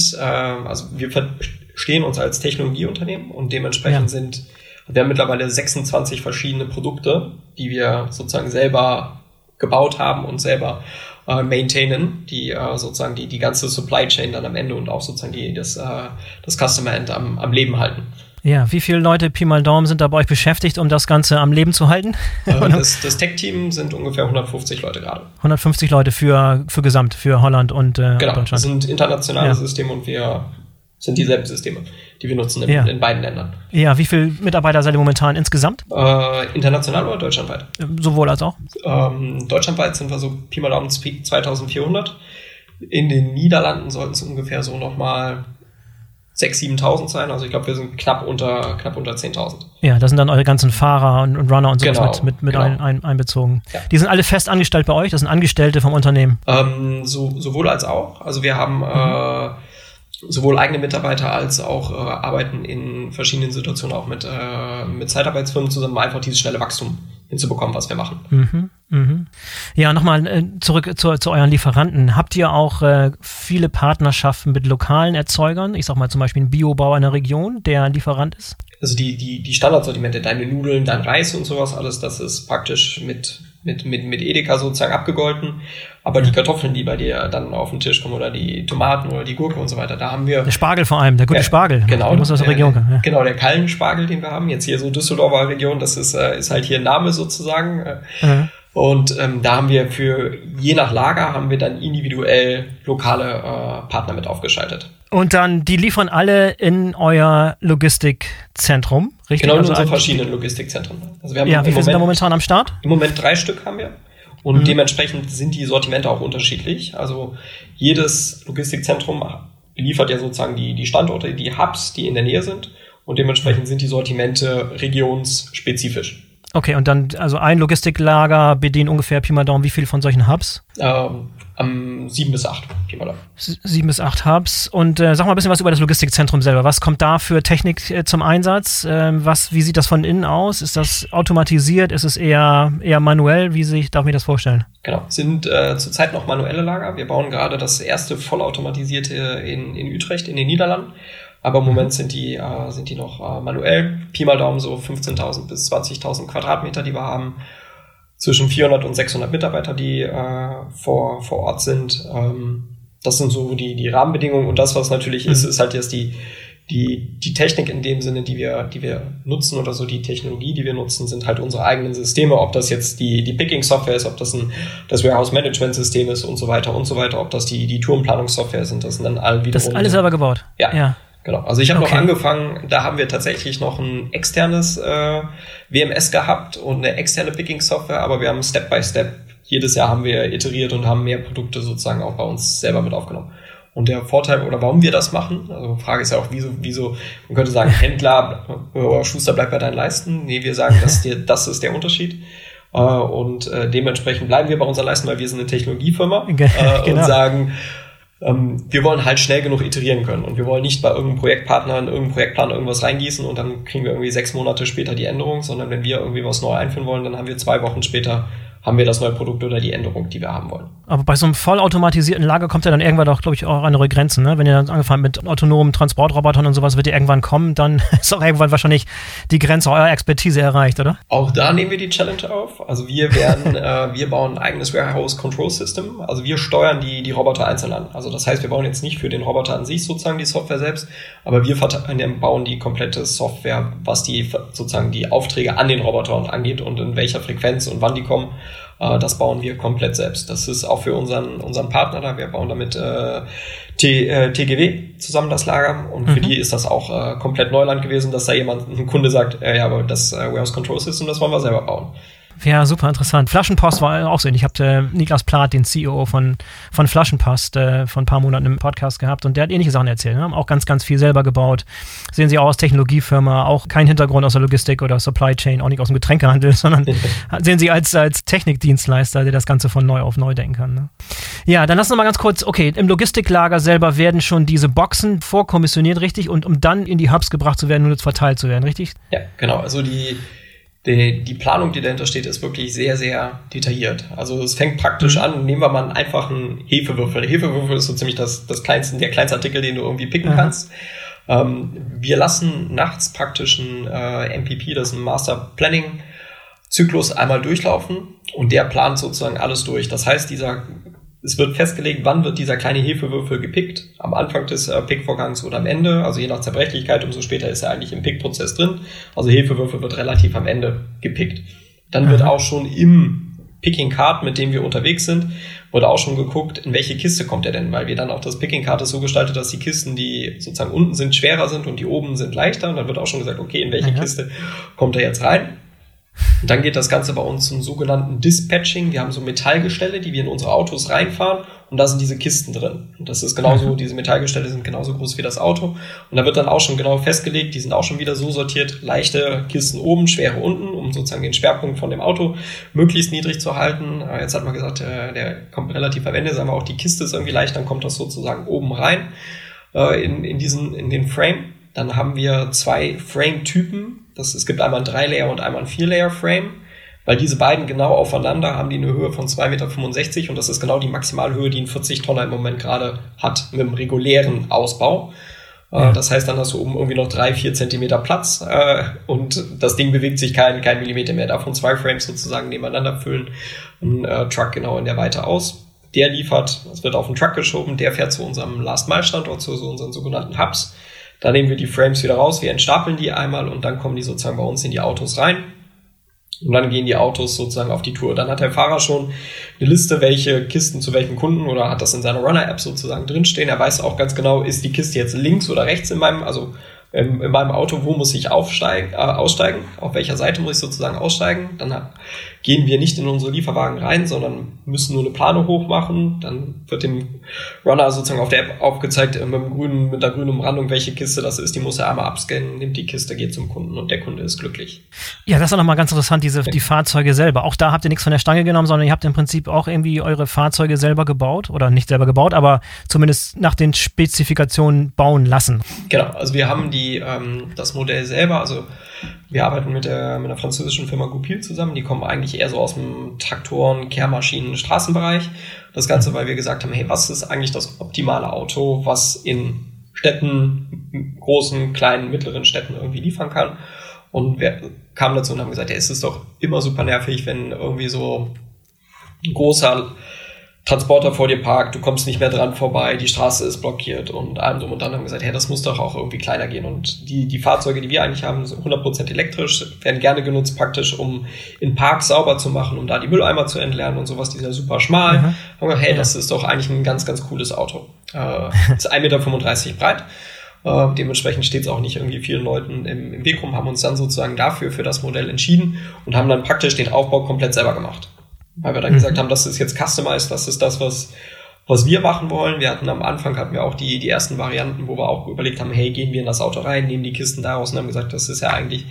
verstehen uns als Technologieunternehmen und dementsprechend wir haben mittlerweile 26 verschiedene Produkte, die wir sozusagen selber gebaut haben und selber maintainen, die sozusagen die ganze Supply Chain dann am Ende und auch sozusagen das Customer End am Leben halten. Ja, wie viele Leute, Pi mal Daumen, sind da bei euch beschäftigt, um das Ganze am Leben zu halten? Das Tech-Team sind ungefähr 150 Leute gerade. 150 Leute für Gesamt, für Holland und Deutschland. Das sind internationale Systeme und wir sind dieselben Systeme, die wir nutzen in beiden Ländern. Ja, wie viele Mitarbeiter seid ihr momentan insgesamt? International oder deutschlandweit? Sowohl als auch? Deutschlandweit sind wir so Pi mal Daumen 2400. In den Niederlanden sollten es ungefähr so nochmal 6.000, 7.000 sein. Also ich glaube, wir sind knapp unter 10.000. Ja, das sind dann eure ganzen Fahrer und Runner und sowas mit einbezogen. Ja. Die sind alle fest angestellt bei euch? Das sind Angestellte vom Unternehmen? Sowohl als auch. Also wir haben sowohl eigene Mitarbeiter als auch arbeiten in verschiedenen Situationen auch mit Zeitarbeitsfirmen zusammen, einfach dieses schnelle Wachstum hinzubekommen, was wir machen. Ja, nochmal zurück zu euren Lieferanten. Habt ihr auch viele Partnerschaften mit lokalen Erzeugern? Ich sag mal zum Beispiel ein Biobauer in der Region, der Lieferant ist? Also die Standardsortimente, deine Nudeln, dein Reis und sowas, alles, das ist praktisch mit Edeka sozusagen abgegolten. Aber die Kartoffeln, die bei dir dann auf den Tisch kommen oder die Tomaten oder die Gurke und so weiter, da haben wir... Der Spargel vor allem, der gute Spargel. Genau. Der muss aus der Region kommen. Ja. Genau, der Kallenspargel, den wir haben. Jetzt hier so Düsseldorfer Region, das ist halt hier ein Name sozusagen. Und da haben wir je nach Lager haben wir dann individuell lokale Partner mit aufgeschaltet. Und dann, die liefern alle in euer Logistikzentrum, richtig? Genau, in unsere verschiedenen Logistikzentren. Also wir haben wie viele sind da momentan am Start? Im Moment 3 Stück haben wir. Und dementsprechend sind die Sortimente auch unterschiedlich. Also jedes Logistikzentrum liefert ja sozusagen die Standorte, die Hubs, die in der Nähe sind. Und dementsprechend sind die Sortimente regionsspezifisch. Okay, und dann, also ein Logistiklager bedient ungefähr Pi mal Daumen wie viel von solchen Hubs? 7 bis 8 Pi mal Daumen. 7 bis 8 Hubs. Und sag mal ein bisschen was über das Logistikzentrum selber. Was kommt da für Technik zum Einsatz? Wie sieht das von innen aus? Ist das automatisiert? Ist es eher manuell? Darf ich mir das vorstellen? Genau, sind zurzeit noch manuelle Lager. Wir bauen gerade das erste vollautomatisierte in Utrecht in den Niederlanden. Aber im Moment sind die noch manuell. Pi mal Daumen so 15.000 bis 20.000 Quadratmeter, die wir haben. Zwischen 400 und 600 Mitarbeiter, die vor Ort sind. Das sind so die Rahmenbedingungen. Und das, was natürlich ist halt jetzt die die Technik in dem Sinne, die wir nutzen oder so, die Technologie, die wir nutzen, sind halt unsere eigenen Systeme, ob das jetzt die Picking-Software ist, ob das das Warehouse-Management-System ist und so weiter, ob das die Tourenplanungssoftware sind, das sind dann alle wiederum. Das ist alles selber gebaut? Ja. Genau. Also ich habe noch angefangen, da haben wir tatsächlich noch ein externes WMS gehabt und eine externe Picking-Software, aber wir haben Step by Step, jedes Jahr haben wir iteriert und haben mehr Produkte sozusagen auch bei uns selber mit aufgenommen. Und der Vorteil, oder warum wir das machen, also die Frage ist ja auch, wieso, man könnte sagen, Händler oder Schuster bleibt bei deinen Leisten. Nee, wir sagen, das ist der Unterschied. Und dementsprechend bleiben wir bei unseren Leisten, weil wir sind eine Technologiefirma genau. Und sagen, wir wollen halt schnell genug iterieren können. Und wir wollen nicht bei irgendeinem Projektpartner in irgendeinen Projektplan irgendwas reingießen und dann kriegen wir irgendwie 6 Monate später die Änderung, sondern wenn wir irgendwie was neu einführen wollen, dann haben wir 2 Wochen später haben wir das neue Produkt oder die Änderung, die wir haben wollen. Aber bei so einem vollautomatisierten Lager kommt ja dann irgendwann doch, glaube ich, auch an eure Grenzen. Ne? Wenn ihr dann angefangen mit autonomen Transportrobotern und sowas, wird ihr irgendwann kommen, dann ist auch irgendwann wahrscheinlich die Grenze eurer Expertise erreicht, oder? Auch da nehmen wir die Challenge auf. Also wir bauen ein eigenes Warehouse Control System. Also wir steuern die Roboter einzeln an. Also das heißt, wir bauen jetzt nicht für den Roboter an sich sozusagen die Software selbst, aber wir bauen die komplette Software, was die Aufträge an den Robotern angeht und in welcher Frequenz und wann die kommen. Das bauen wir komplett selbst. Das ist auch für unseren Partner da. Wir bauen damit TGW zusammen das Lager und für die ist das auch komplett Neuland gewesen, dass da ein Kunde sagt, ja, aber das Warehouse Control System, das wollen wir selber bauen. Ja, super interessant. Flaschenpost war auch so. Ich habe Niklas Plath, den CEO von Flaschenpost, vor ein paar Monaten im Podcast gehabt und der hat ähnliche Sachen erzählt. Ne? Haben auch ganz, ganz viel selber gebaut. Sehen Sie auch als Technologiefirma, auch kein Hintergrund aus der Logistik oder Supply Chain, auch nicht aus dem Getränkehandel, sondern sehen Sie als Technikdienstleister, der das Ganze von neu auf neu denken kann. Ne? Ja, dann lass uns mal ganz kurz, okay, im Logistiklager selber werden schon diese Boxen vorkommissioniert, richtig? Und um dann in die Hubs gebracht zu werden und verteilt zu werden, richtig? Ja, genau. Also die Planung, die dahinter steht, ist wirklich sehr, sehr detailliert. Also es fängt praktisch an, nehmen wir mal einen einfachen Hefewürfel. Der Hefewürfel ist so ziemlich der kleinste Artikel, den du irgendwie picken kannst. Wir lassen nachts praktisch ein MPP, das ist ein Master Planning Zyklus, einmal durchlaufen und der plant sozusagen alles durch. Das heißt, es wird festgelegt, wann wird dieser kleine Hefewürfel gepickt, am Anfang des Pickvorgangs oder am Ende, also je nach Zerbrechlichkeit, umso später ist er eigentlich im Pickprozess drin. Also Hefewürfel wird relativ am Ende gepickt. Dann wird auch schon im Picking Card, mit dem wir unterwegs sind, wurde auch schon geguckt, in welche Kiste kommt er denn, weil wir dann auch das Picking Card ist so gestaltet, dass die Kisten, die sozusagen unten sind, schwerer sind und die oben sind leichter. Und dann wird auch schon gesagt, okay, in welche Kiste kommt er jetzt rein? Und dann geht das Ganze bei uns zum sogenannten Dispatching. Wir haben so Metallgestelle, die wir in unsere Autos reinfahren und da sind diese Kisten drin. Und das ist genauso, diese Metallgestelle sind genauso groß wie das Auto. Und da wird dann auch schon genau festgelegt, die sind auch schon wieder so sortiert, leichte Kisten oben, schwere unten, um sozusagen den Schwerpunkt von dem Auto möglichst niedrig zu halten. Jetzt hat man gesagt, der kommt relativ am Ende, sagen wir auch, die Kiste ist irgendwie leicht, dann kommt das sozusagen oben rein in den Frame. Dann haben wir 2 Frame-Typen. Es gibt einmal ein 3-Layer und einmal ein 4-Layer-Frame, weil diese beiden genau aufeinander haben die eine Höhe von 2,65 Meter und das ist genau die Maximalhöhe, die ein 40-Tonner im Moment gerade hat mit dem regulären Ausbau. Das heißt, dann hast du oben irgendwie noch 3-4 Zentimeter Platz und das Ding bewegt sich kein Millimeter mehr. Davon 2 Frames sozusagen nebeneinander füllen ein Truck genau in der Weite aus. Der liefert, es wird auf den Truck geschoben, der fährt zu unserem Last-Mile-Standort, zu unseren sogenannten Hubs. Da nehmen wir die Frames wieder raus, wir entstapeln die einmal und dann kommen die sozusagen bei uns in die Autos rein. Und dann gehen die Autos sozusagen auf die Tour. Dann hat der Fahrer schon eine Liste, welche Kisten zu welchen Kunden oder hat das in seiner Runner-App sozusagen drinstehen. Er weiß auch ganz genau, ist die Kiste jetzt links oder rechts in meinem Auto, wo muss ich aussteigen, auf welcher Seite muss ich sozusagen aussteigen. Dann gehen wir nicht in unsere Lieferwagen rein, sondern müssen nur eine Plane hochmachen. Dann wird dem Runner sozusagen auf der App aufgezeigt mit der grünen Umrandung, welche Kiste das ist. Die muss er einmal abscannen, nimmt die Kiste, geht zum Kunden und der Kunde ist glücklich. Ja, das ist auch nochmal ganz interessant, die Fahrzeuge selber. Auch da habt ihr nichts von der Stange genommen, sondern ihr habt im Prinzip auch irgendwie eure Fahrzeuge selber gebaut oder nicht selber gebaut, aber zumindest nach den Spezifikationen bauen lassen. Genau, also wir haben das Modell selber, also wir arbeiten mit einer französischen Firma Goupil zusammen, die kommen eigentlich eher so aus dem Traktoren-, Kehrmaschinen-, Straßenbereich. Das Ganze, weil wir gesagt haben, hey, was ist eigentlich das optimale Auto, was in Städten, großen, kleinen, mittleren Städten irgendwie liefern kann. Und wir kamen dazu und haben gesagt, ja, es ist doch immer super nervig, wenn irgendwie so ein großer Transporter vor dir parkt, du kommst nicht mehr dran vorbei, die Straße ist blockiert und allem drum und dann haben wir gesagt, hey, das muss doch auch irgendwie kleiner gehen. Und die Fahrzeuge, die wir eigentlich haben, sind 100% elektrisch, werden gerne genutzt praktisch, um in Parks sauber zu machen, um da die Mülleimer zu entleeren und sowas, die sind ja super schmal. Haben wir gesagt, hey, das ist doch eigentlich ein ganz, ganz cooles Auto. Ist 1,35 Meter breit. Dementsprechend steht es auch nicht irgendwie vielen Leuten im Weg rum, haben uns dann sozusagen für das Modell entschieden und haben dann praktisch den Aufbau komplett selber gemacht. Weil wir dann gesagt haben, das ist jetzt customized, das ist das, was wir machen wollen. Am Anfang hatten wir auch die ersten Varianten, wo wir auch überlegt haben, hey, gehen wir in das Auto rein, nehmen die Kisten daraus und haben gesagt, das ist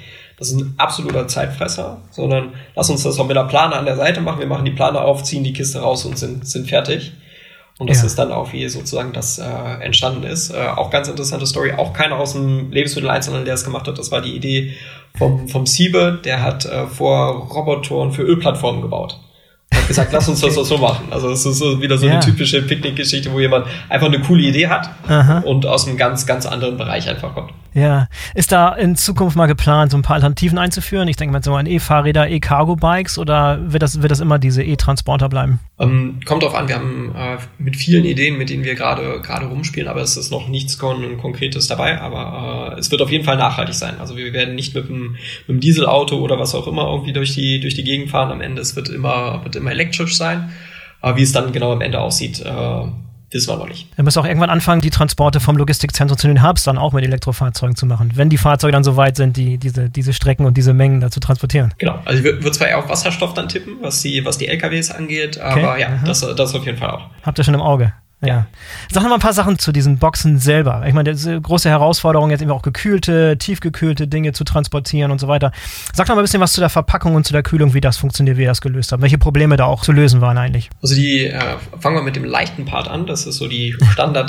ein absoluter Zeitfresser, sondern lass uns das auch mit der Plane an der Seite machen. Wir machen die Plane auf, ziehen die Kiste raus und sind fertig. Und das ist dann auch, wie sozusagen das entstanden ist. Auch ganz interessante Story, auch keiner aus dem Lebensmitteleinzelhandel, der es gemacht hat. Das war die Idee vom Siebe, der hat vor Robotoren für Ölplattformen gebaut. Hat gesagt, lass uns das so machen. Also es ist so wieder so eine typische Picknickgeschichte, wo jemand einfach eine coole Idee hat und aus einem ganz, ganz anderen Bereich einfach kommt. Ja, ist da in Zukunft mal geplant, so ein paar Alternativen einzuführen? Ich denke mal so an E-Fahrräder, E-Cargo-Bikes oder wird das immer diese E-Transporter bleiben? Kommt drauf an, wir haben mit vielen Ideen, mit denen wir gerade rumspielen, aber es ist noch nichts Konkretes dabei, aber es wird auf jeden Fall nachhaltig sein. Also wir werden nicht mit einem Dieselauto oder was auch immer irgendwie durch die Gegend fahren. Am Ende, es wird immer elektrisch sein. Aber wie es dann genau am Ende aussieht, wissen wir noch nicht. Wir müssen auch irgendwann anfangen, die Transporte vom Logistikzentrum zu den Hubs dann auch mit Elektrofahrzeugen zu machen, wenn die Fahrzeuge dann so weit sind, diese Strecken und diese Mengen da zu transportieren. Genau, also ich würde zwar eher auf Wasserstoff dann tippen, was die LKWs angeht, aber das auf jeden Fall auch. Habt ihr schon im Auge? Ja. Sag noch mal ein paar Sachen zu diesen Boxen selber. Ich meine, das ist eine große Herausforderung, jetzt eben auch gekühlte, tiefgekühlte Dinge zu transportieren und so weiter. Sag noch mal ein bisschen was zu der Verpackung und zu der Kühlung, wie das funktioniert, wie ihr das gelöst habt. Welche Probleme da auch zu lösen waren eigentlich? Also fangen wir mit dem leichten Part an. Das ist so die Standard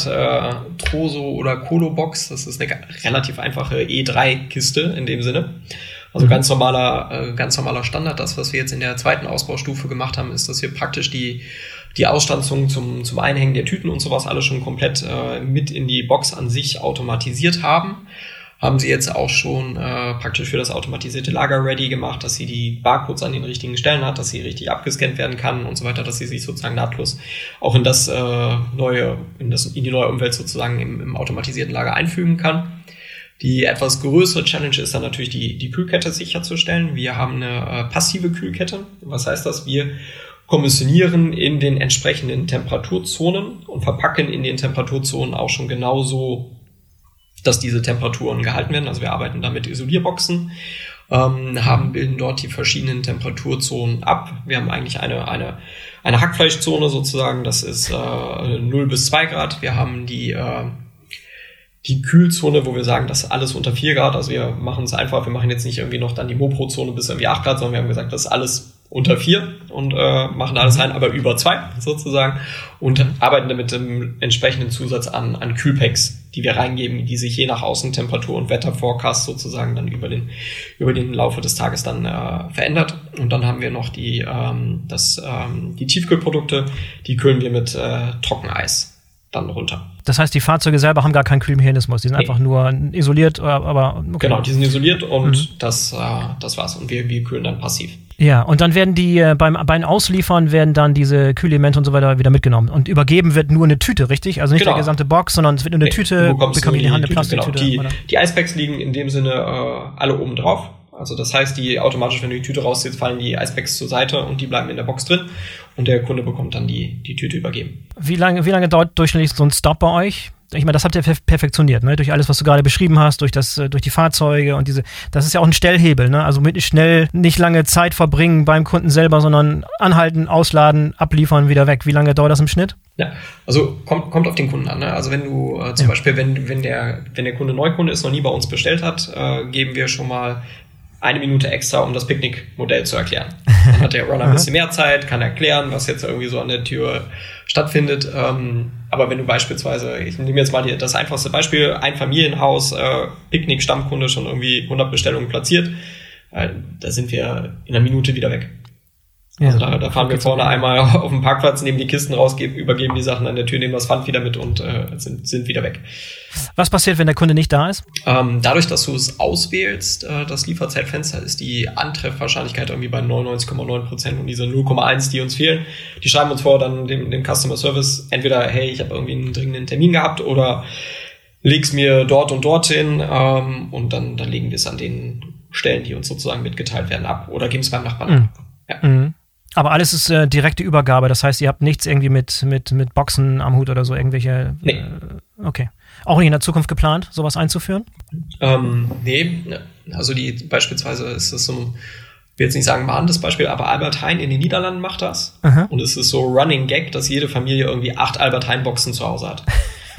Troso oder Colo-Box. Das ist eine relativ einfache E3-Kiste in dem Sinne. Also ganz normaler Standard. Das, was wir jetzt in der zweiten Ausbaustufe gemacht haben, ist, dass wir praktisch die Ausstanzung zum Einhängen der Tüten und sowas alles schon komplett mit in die Box an sich automatisiert haben. Haben sie jetzt auch schon praktisch für das automatisierte Lager ready gemacht, dass sie die Barcodes an den richtigen Stellen hat, dass sie richtig abgescannt werden kann und so weiter, dass sie sich sozusagen nahtlos auch in die neue Umwelt sozusagen im automatisierten Lager einfügen kann. Die etwas größere Challenge ist dann natürlich die Kühlkette sicherzustellen. Wir haben eine passive Kühlkette. Was heißt das? Wir kommissionieren in den entsprechenden Temperaturzonen und verpacken in den Temperaturzonen auch schon genauso, dass diese Temperaturen gehalten werden. Also wir arbeiten da mit Isolierboxen, bilden dort die verschiedenen Temperaturzonen ab. Wir haben eigentlich eine Hackfleischzone sozusagen, das ist 0 bis 2 Grad. Wir haben die Kühlzone, wo wir sagen, das ist alles unter 4 Grad. Also wir machen es einfach, wir machen jetzt nicht irgendwie noch dann die Mopro-Zone bis irgendwie 8 Grad, sondern wir haben gesagt, das ist alles unter 4 und machen da alles rein, aber über 2 sozusagen und arbeiten damit dem entsprechenden Zusatz an Kühlpacks, die wir reingeben, die sich je nach Außentemperatur und Wetterforecast sozusagen dann über den Laufe des Tages dann verändert. Und dann haben wir noch die Tiefkühlprodukte, die kühlen wir mit Trockeneis dann runter. Das heißt, die Fahrzeuge selber haben gar keinen Kühlmechanismus, die sind einfach nur isoliert, aber okay. Genau, die sind isoliert und das war's. Und wir kühlen dann passiv. Ja, und dann werden beim Ausliefern werden dann diese Kühlelemente und so weiter wieder mitgenommen. Und übergeben wird nur eine Tüte, richtig? Also nicht der gesamte Box, sondern es wird nur eine Tüte, bekommen in die Hand eine Plastiktüte. Genau. Die Eispacks liegen in dem Sinne alle oben drauf. Also das heißt, automatisch, wenn du die Tüte rausziehst, fallen die Eispacks zur Seite und die bleiben in der Box drin und der Kunde bekommt dann die Tüte übergeben. Wie lange dauert durchschnittlich so ein Stop bei euch? Ich meine, das habt ihr perfektioniert, ne? Durch alles, was du gerade beschrieben hast, durch die Fahrzeuge und das ist ja auch ein Stellhebel, ne? Also mit schnell nicht lange Zeit verbringen beim Kunden selber, sondern anhalten, ausladen, abliefern, wieder weg. Wie lange dauert das im Schnitt? Ja, also kommt auf den Kunden an, ne? Also wenn du zum Beispiel, wenn der Kunde Neukunde ist, noch nie bei uns bestellt hat, geben wir schon mal 1 Minute extra, um das Picknick-Modell zu erklären. Dann hat der Runner ein bisschen mehr Zeit, kann erklären, was jetzt irgendwie so an der Tür stattfindet. Aber wenn du beispielsweise, ich nehme jetzt mal das einfachste Beispiel, ein Familienhaus, Picknick-Stammkunde, schon irgendwie 100 Bestellungen platziert, da sind wir in einer Minute wieder weg. Ja, also da fahren wir vorne einmal auf dem Parkplatz, nehmen die Kisten raus, übergeben die Sachen an der Tür, nehmen das Pfand wieder mit und sind wieder weg. Was passiert, wenn der Kunde nicht da ist? Dadurch, dass du es auswählst, das Lieferzeitfenster, ist die Antreffwahrscheinlichkeit irgendwie bei 99,9% und diese 0,1, die uns fehlen, die schreiben uns vor, dann dem Customer Service entweder, hey, ich habe irgendwie einen dringenden Termin gehabt oder leg's mir dort und dorthin und dann legen wir es an den Stellen, die uns sozusagen mitgeteilt werden, ab oder geben es beim Nachbarn ab. Ja. Aber alles ist direkte Übergabe, das heißt, ihr habt nichts irgendwie mit Boxen am Hut oder so, irgendwelche... Nee. Okay. Auch nicht in der Zukunft geplant, sowas einzuführen? Nee, also beispielsweise ist es so ein, ich will jetzt nicht sagen mahnendes Beispiel, aber Albert Heijn in den Niederlanden macht das. Aha. Und es ist so Running Gag, dass jede Familie irgendwie 8 Albert Heijn Boxen zu Hause hat.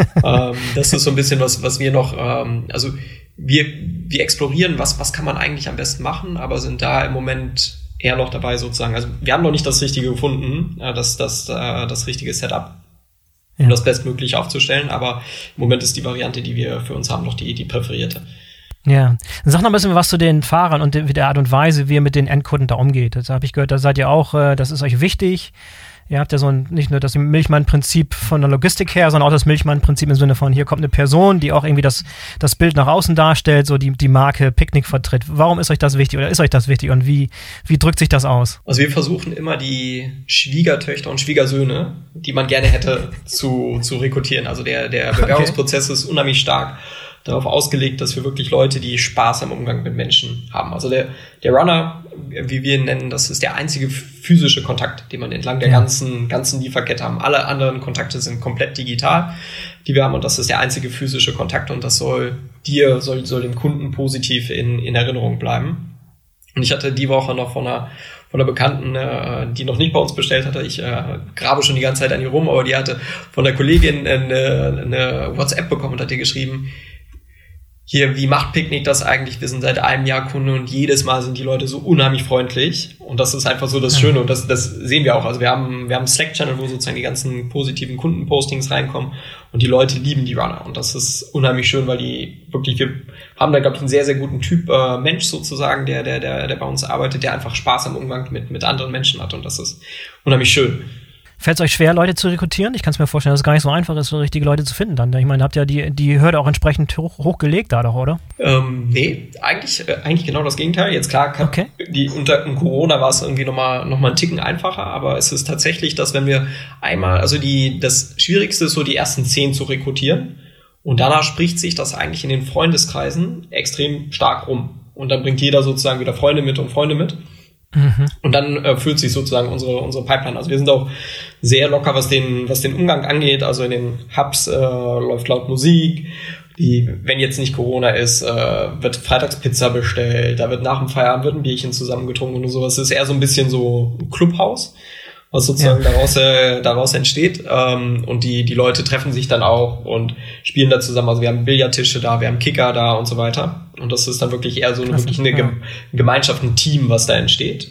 Das ist so ein bisschen was wir noch, also wir explorieren, was kann man eigentlich am besten machen, aber sind da im Moment eher noch dabei sozusagen. Also wir haben noch nicht das Richtige gefunden, das richtige Setup, um das bestmöglich aufzustellen, aber im Moment ist die Variante, die wir für uns haben, noch die präferierte. Ja, dann sag noch ein bisschen was zu den Fahrern und der Art und Weise, wie ihr mit den Endkunden da umgeht. Das habe ich gehört, da seid ihr auch, das ist euch wichtig. Ihr habt ja nicht nur das Milchmann-Prinzip von der Logistik her, sondern auch das Milchmann-Prinzip im Sinne von, hier kommt eine Person, die auch irgendwie das Bild nach außen darstellt, so die Marke Picknick vertritt. Warum ist euch das wichtig oder ist euch das wichtig und wie drückt sich das aus? Also wir versuchen immer die Schwiegertöchter und Schwiegersöhne, die man gerne hätte, zu rekrutieren. Also der Bewerbungsprozess ist unheimlich stark darauf ausgelegt, dass wir wirklich Leute, die Spaß am Umgang mit Menschen haben. Also der Runner, wie wir ihn nennen, das ist der einzige physische Kontakt, den man entlang der ganzen Lieferkette haben. Alle anderen Kontakte sind komplett digital, die wir haben, und das ist der einzige physische Kontakt, und das soll dem Kunden positiv in Erinnerung bleiben. Und ich hatte die Woche noch von einer Bekannten, die noch nicht bei uns bestellt hatte. Ich grabe schon die ganze Zeit an ihr rum, aber die hatte von der Kollegin eine WhatsApp bekommen und hat ihr geschrieben, hier, wie macht Picknick das eigentlich? Wir sind seit einem Jahr Kunde und jedes Mal sind die Leute so unheimlich freundlich. Und das ist einfach so das Schöne, und das sehen wir auch. Also wir haben einen Slack-Channel, wo sozusagen die ganzen positiven Kundenpostings reinkommen, und die Leute lieben die Runner. Und das ist unheimlich schön, weil wir haben da, glaube ich, einen sehr, sehr guten Typ Mensch sozusagen, der bei uns arbeitet, der einfach Spaß am Umgang mit anderen Menschen hat, und das ist unheimlich schön. Fällt es euch schwer, Leute zu rekrutieren? Ich kann es mir vorstellen, dass es gar nicht so einfach ist, so richtige Leute zu finden dann. Ich meine, habt ja die Hürde auch entsprechend hochgelegt da doch, oder? Nee, eigentlich genau das Gegenteil. Jetzt klar, unter Corona war es irgendwie noch mal einen Ticken einfacher, aber es ist tatsächlich, dass wenn wir einmal, also das Schwierigste ist so, die ersten 10 zu rekrutieren, und danach spricht sich das eigentlich in den Freundeskreisen extrem stark rum. Und dann bringt jeder sozusagen wieder Freunde mit. Und dann füllt sich sozusagen unsere Pipeline. Also wir sind auch sehr locker, was den Umgang angeht. Also in den Hubs läuft laut Musik. Wenn jetzt nicht Corona ist, wird Freitagspizza bestellt. Da wird nach dem Feierabend ein Bierchen zusammengetrunken und sowas. Das ist eher so ein bisschen so ein Clubhaus, was sozusagen daraus entsteht. Und die Leute treffen sich dann auch und spielen da zusammen. Also wir haben Billardtische da, wir haben Kicker da und so weiter. Und das ist dann wirklich eher so eine Gemeinschaft, ein Team, was da entsteht,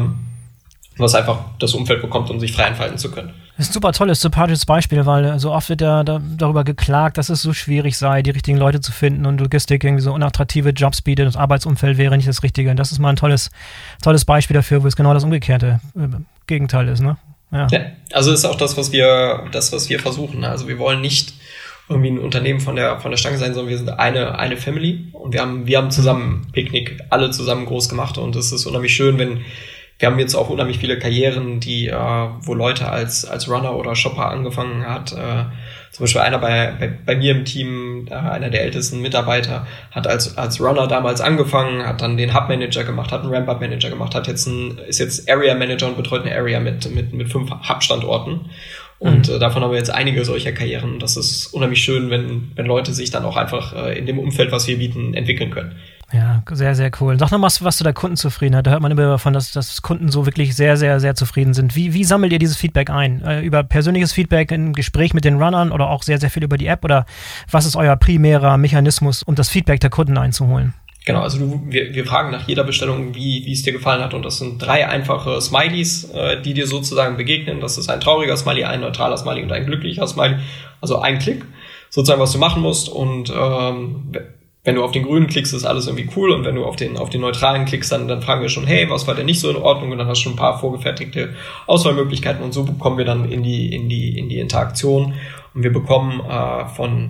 was einfach das Umfeld bekommt, um sich frei entfalten zu können. Das ist ein super tolles, sympathisches Beispiel, weil so oft wird ja darüber geklagt, dass es so schwierig sei, die richtigen Leute zu finden und Logistik irgendwie so unattraktive Jobs bietet, das Arbeitsumfeld wäre nicht das Richtige. Und das ist mal ein tolles Beispiel dafür, wo es genau das umgekehrte Gegenteil ist, ne? Ja, also ist auch das, was wir versuchen. Also wir wollen nicht irgendwie ein Unternehmen von der Stange sein, sondern wir sind eine Family, und wir haben zusammen Picknick alle zusammen groß gemacht, und es ist unheimlich schön, wir haben jetzt auch unheimlich viele Karrieren, wo Leute als Runner oder Shopper angefangen hat. Zum Beispiel einer bei mir im Team, einer der ältesten Mitarbeiter, hat als Runner damals angefangen, hat dann den Hub Manager gemacht, hat einen Ramp-Up Manager gemacht, ist jetzt Area Manager und betreut eine Area mit 5 Hub-Standorten. Und davon haben wir jetzt einige solcher Karrieren. Das ist unheimlich schön, wenn Leute sich dann auch einfach in dem Umfeld, was wir bieten, entwickeln können. Ja, sehr, sehr cool. Sag noch mal was zu der Kundenzufriedenheit. Da hört man immer davon, dass Kunden so wirklich sehr, sehr, sehr zufrieden sind. Wie sammelt ihr dieses Feedback ein? Über persönliches Feedback im Gespräch mit den Runnern oder auch sehr, sehr viel über die App? Oder was ist euer primärer Mechanismus, um das Feedback der Kunden einzuholen? Genau, also wir fragen nach jeder Bestellung, wie es dir gefallen hat, und das sind 3 einfache Smileys, die dir sozusagen begegnen. Das ist ein trauriger Smiley, ein neutraler Smiley und ein glücklicher Smiley. Also ein Klick, sozusagen, was du machen musst, und wenn du auf den grünen klickst, ist alles irgendwie cool, und wenn du auf den neutralen klickst, dann fragen wir schon, hey, was war denn nicht so in Ordnung, und dann hast du schon ein paar vorgefertigte Auswahlmöglichkeiten, und so kommen wir dann in die Interaktion, und wir bekommen von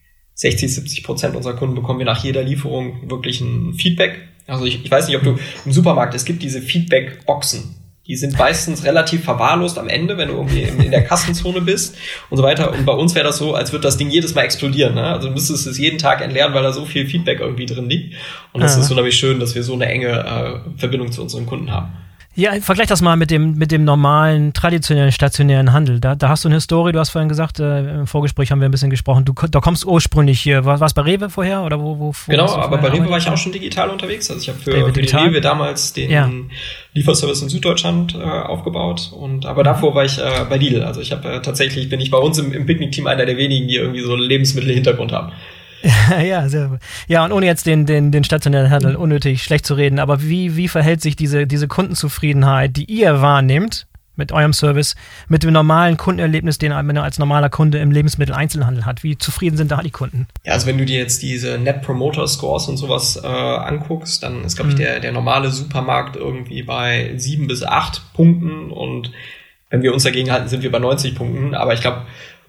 60-70% unserer Kunden bekommen wir nach jeder Lieferung wirklich ein Feedback. Also ich weiß nicht, ob du im Supermarkt, es gibt diese Feedback-Boxen. Die sind meistens relativ verwahrlost am Ende, wenn du irgendwie in der Kassenzone bist und so weiter. Und bei uns wäre das so, als würde das Ding jedes Mal explodieren. Ne? Also du müsstest es jeden Tag entleeren, weil da so viel Feedback irgendwie drin liegt. Und das ist unheimlich schön, dass wir so eine enge Verbindung zu unseren Kunden haben. Ja, vergleich das mal mit dem normalen, traditionellen, stationären Handel. Da hast du eine Historie, du hast vorhin gesagt, im Vorgespräch haben wir ein bisschen gesprochen, da kommst ursprünglich hier, warst bei Rewe vorher? Oder wo genau, aber bei Rewe war ich auch schon digital unterwegs. Also ich habe für die Rewe damals den Lieferservice in Süddeutschland aufgebaut, aber davor war ich bei Lidl. Also ich habe tatsächlich, bin ich bei uns im Picknick-Team einer der wenigen, die irgendwie so einen Lebensmittel-Hintergrund haben. Ja, sehr gut. Ja, und ohne jetzt den stationären Handel unnötig schlecht zu reden, aber wie verhält sich diese Kundenzufriedenheit, die ihr wahrnehmt mit eurem Service, mit dem normalen Kundenerlebnis, den man als normaler Kunde im Lebensmitteleinzelhandel hat? Wie zufrieden sind da die Kunden? Ja, also wenn du dir jetzt diese Net Promoter Scores und sowas anguckst, dann ist, glaube ich, der normale Supermarkt irgendwie bei 7 bis 8 Punkten, und wenn wir uns dagegen halten, sind wir bei 90 Punkten, aber ich glaube,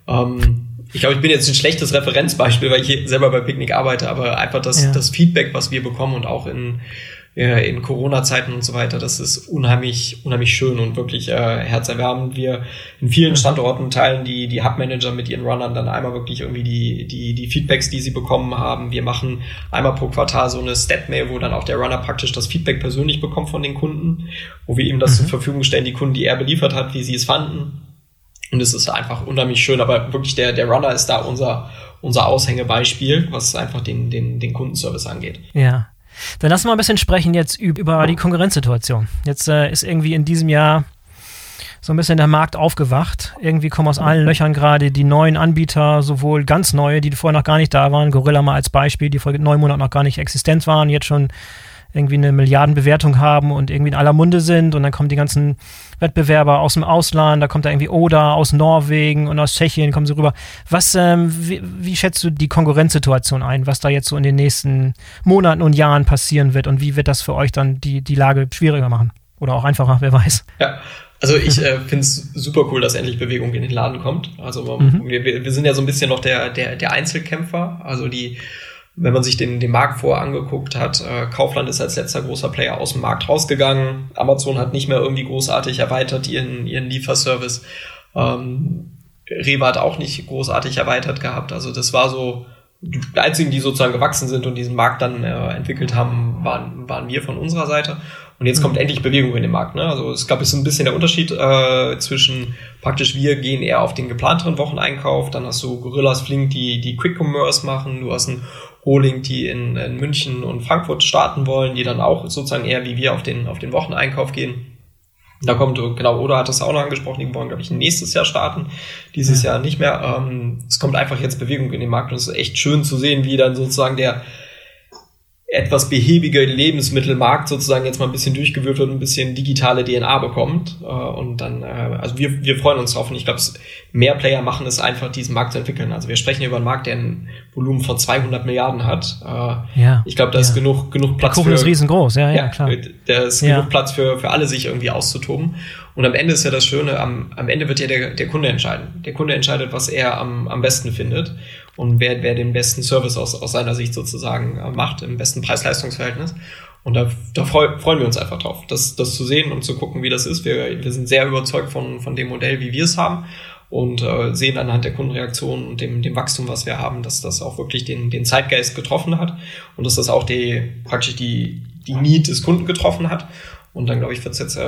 ich bin jetzt ein schlechtes Referenzbeispiel, weil ich selber bei Picknick arbeite, aber einfach das Feedback, was wir bekommen, und auch in Corona-Zeiten und so weiter, das ist unheimlich schön und wirklich herzerwärmend. Wir in vielen Standorten teilen die Hub-Manager mit ihren Runnern dann einmal wirklich irgendwie die Feedbacks, die sie bekommen haben. Wir machen einmal pro Quartal so eine Stat-Mail, wo dann auch der Runner praktisch das Feedback persönlich bekommt von den Kunden, wo wir ihm das zur Verfügung stellen, die Kunden, die er beliefert hat, wie sie es fanden. Und es ist einfach unheimlich schön, aber wirklich der Runner ist da unser Aushängebeispiel, was einfach den Kundenservice angeht. Ja, dann lass mal ein bisschen sprechen jetzt über die Konkurrenzsituation. Jetzt ist irgendwie in diesem Jahr so ein bisschen der Markt aufgewacht. Irgendwie kommen aus allen Löchern gerade die neuen Anbieter, sowohl ganz neue, die vorher noch gar nicht da waren, Gorilla mal als Beispiel, die vor 9 Monaten noch gar nicht existent waren, jetzt schon irgendwie eine Milliardenbewertung haben und irgendwie in aller Munde sind, und dann kommen die ganzen Wettbewerber aus dem Ausland, da kommt da irgendwie Oda aus Norwegen und aus Tschechien, kommen sie rüber. Wie schätzt du die Konkurrenzsituation ein, was da jetzt so in den nächsten Monaten und Jahren passieren wird, und wie wird das für euch dann die Lage schwieriger machen? Oder auch einfacher, wer weiß. Ja, also ich finde es super cool, dass endlich Bewegung in den Laden kommt. Also wir sind ja so ein bisschen noch der Einzelkämpfer, also wenn man sich den Markt vorher angeguckt hat, Kaufland ist als letzter großer Player aus dem Markt rausgegangen. Amazon hat nicht mehr irgendwie großartig erweitert ihren Lieferservice. Rewe hat auch nicht großartig erweitert gehabt. Also das war so, die einzigen, die sozusagen gewachsen sind und diesen Markt dann entwickelt haben, waren wir von unserer Seite. Und jetzt kommt endlich Bewegung in den Markt. Ne? Also es gab jetzt ein bisschen der Unterschied zwischen praktisch, wir gehen eher auf den geplanteren Wocheneinkauf, dann hast du Gorillas, Flink, die Quick Commerce machen, du hast einen Rolling, die in München und Frankfurt starten wollen, die dann auch sozusagen eher wie wir auf den Wocheneinkauf gehen. Da kommt, genau, Oda hat das auch noch angesprochen, die wollen, glaube ich, nächstes Jahr starten, dieses Jahr nicht mehr. Es kommt einfach jetzt Bewegung in den Markt, und es ist echt schön zu sehen, wie dann sozusagen der etwas behäbige Lebensmittelmarkt sozusagen jetzt mal ein bisschen durchgewühlt wird und ein bisschen digitale DNA bekommt. Und dann, also wir freuen uns drauf, und ich glaube, mehr Player machen es einfach, diesen Markt zu entwickeln. Also wir sprechen hier über einen Markt, der ein Volumen von 200 Milliarden hat. Ich glaube, da ist genug Platz. Der Kuchen ist riesengroß, ja, klar. Da ist genug Platz für alle, sich irgendwie auszutoben. Und am Ende ist ja das Schöne, am Ende wird ja der Kunde entscheiden. Der Kunde entscheidet, was er am besten findet und wer den besten Service aus seiner Sicht sozusagen macht, im besten Preis-Leistungs-Verhältnis. Und da freuen wir uns einfach drauf, das zu sehen und zu gucken, wie das ist. Wir sind sehr überzeugt von dem Modell, wie wir es haben, und sehen anhand der Kundenreaktion und dem Wachstum, was wir haben, dass das auch wirklich den Zeitgeist getroffen hat und dass das auch praktisch die Need des Kunden getroffen hat. Und dann, glaube ich, wird es jetzt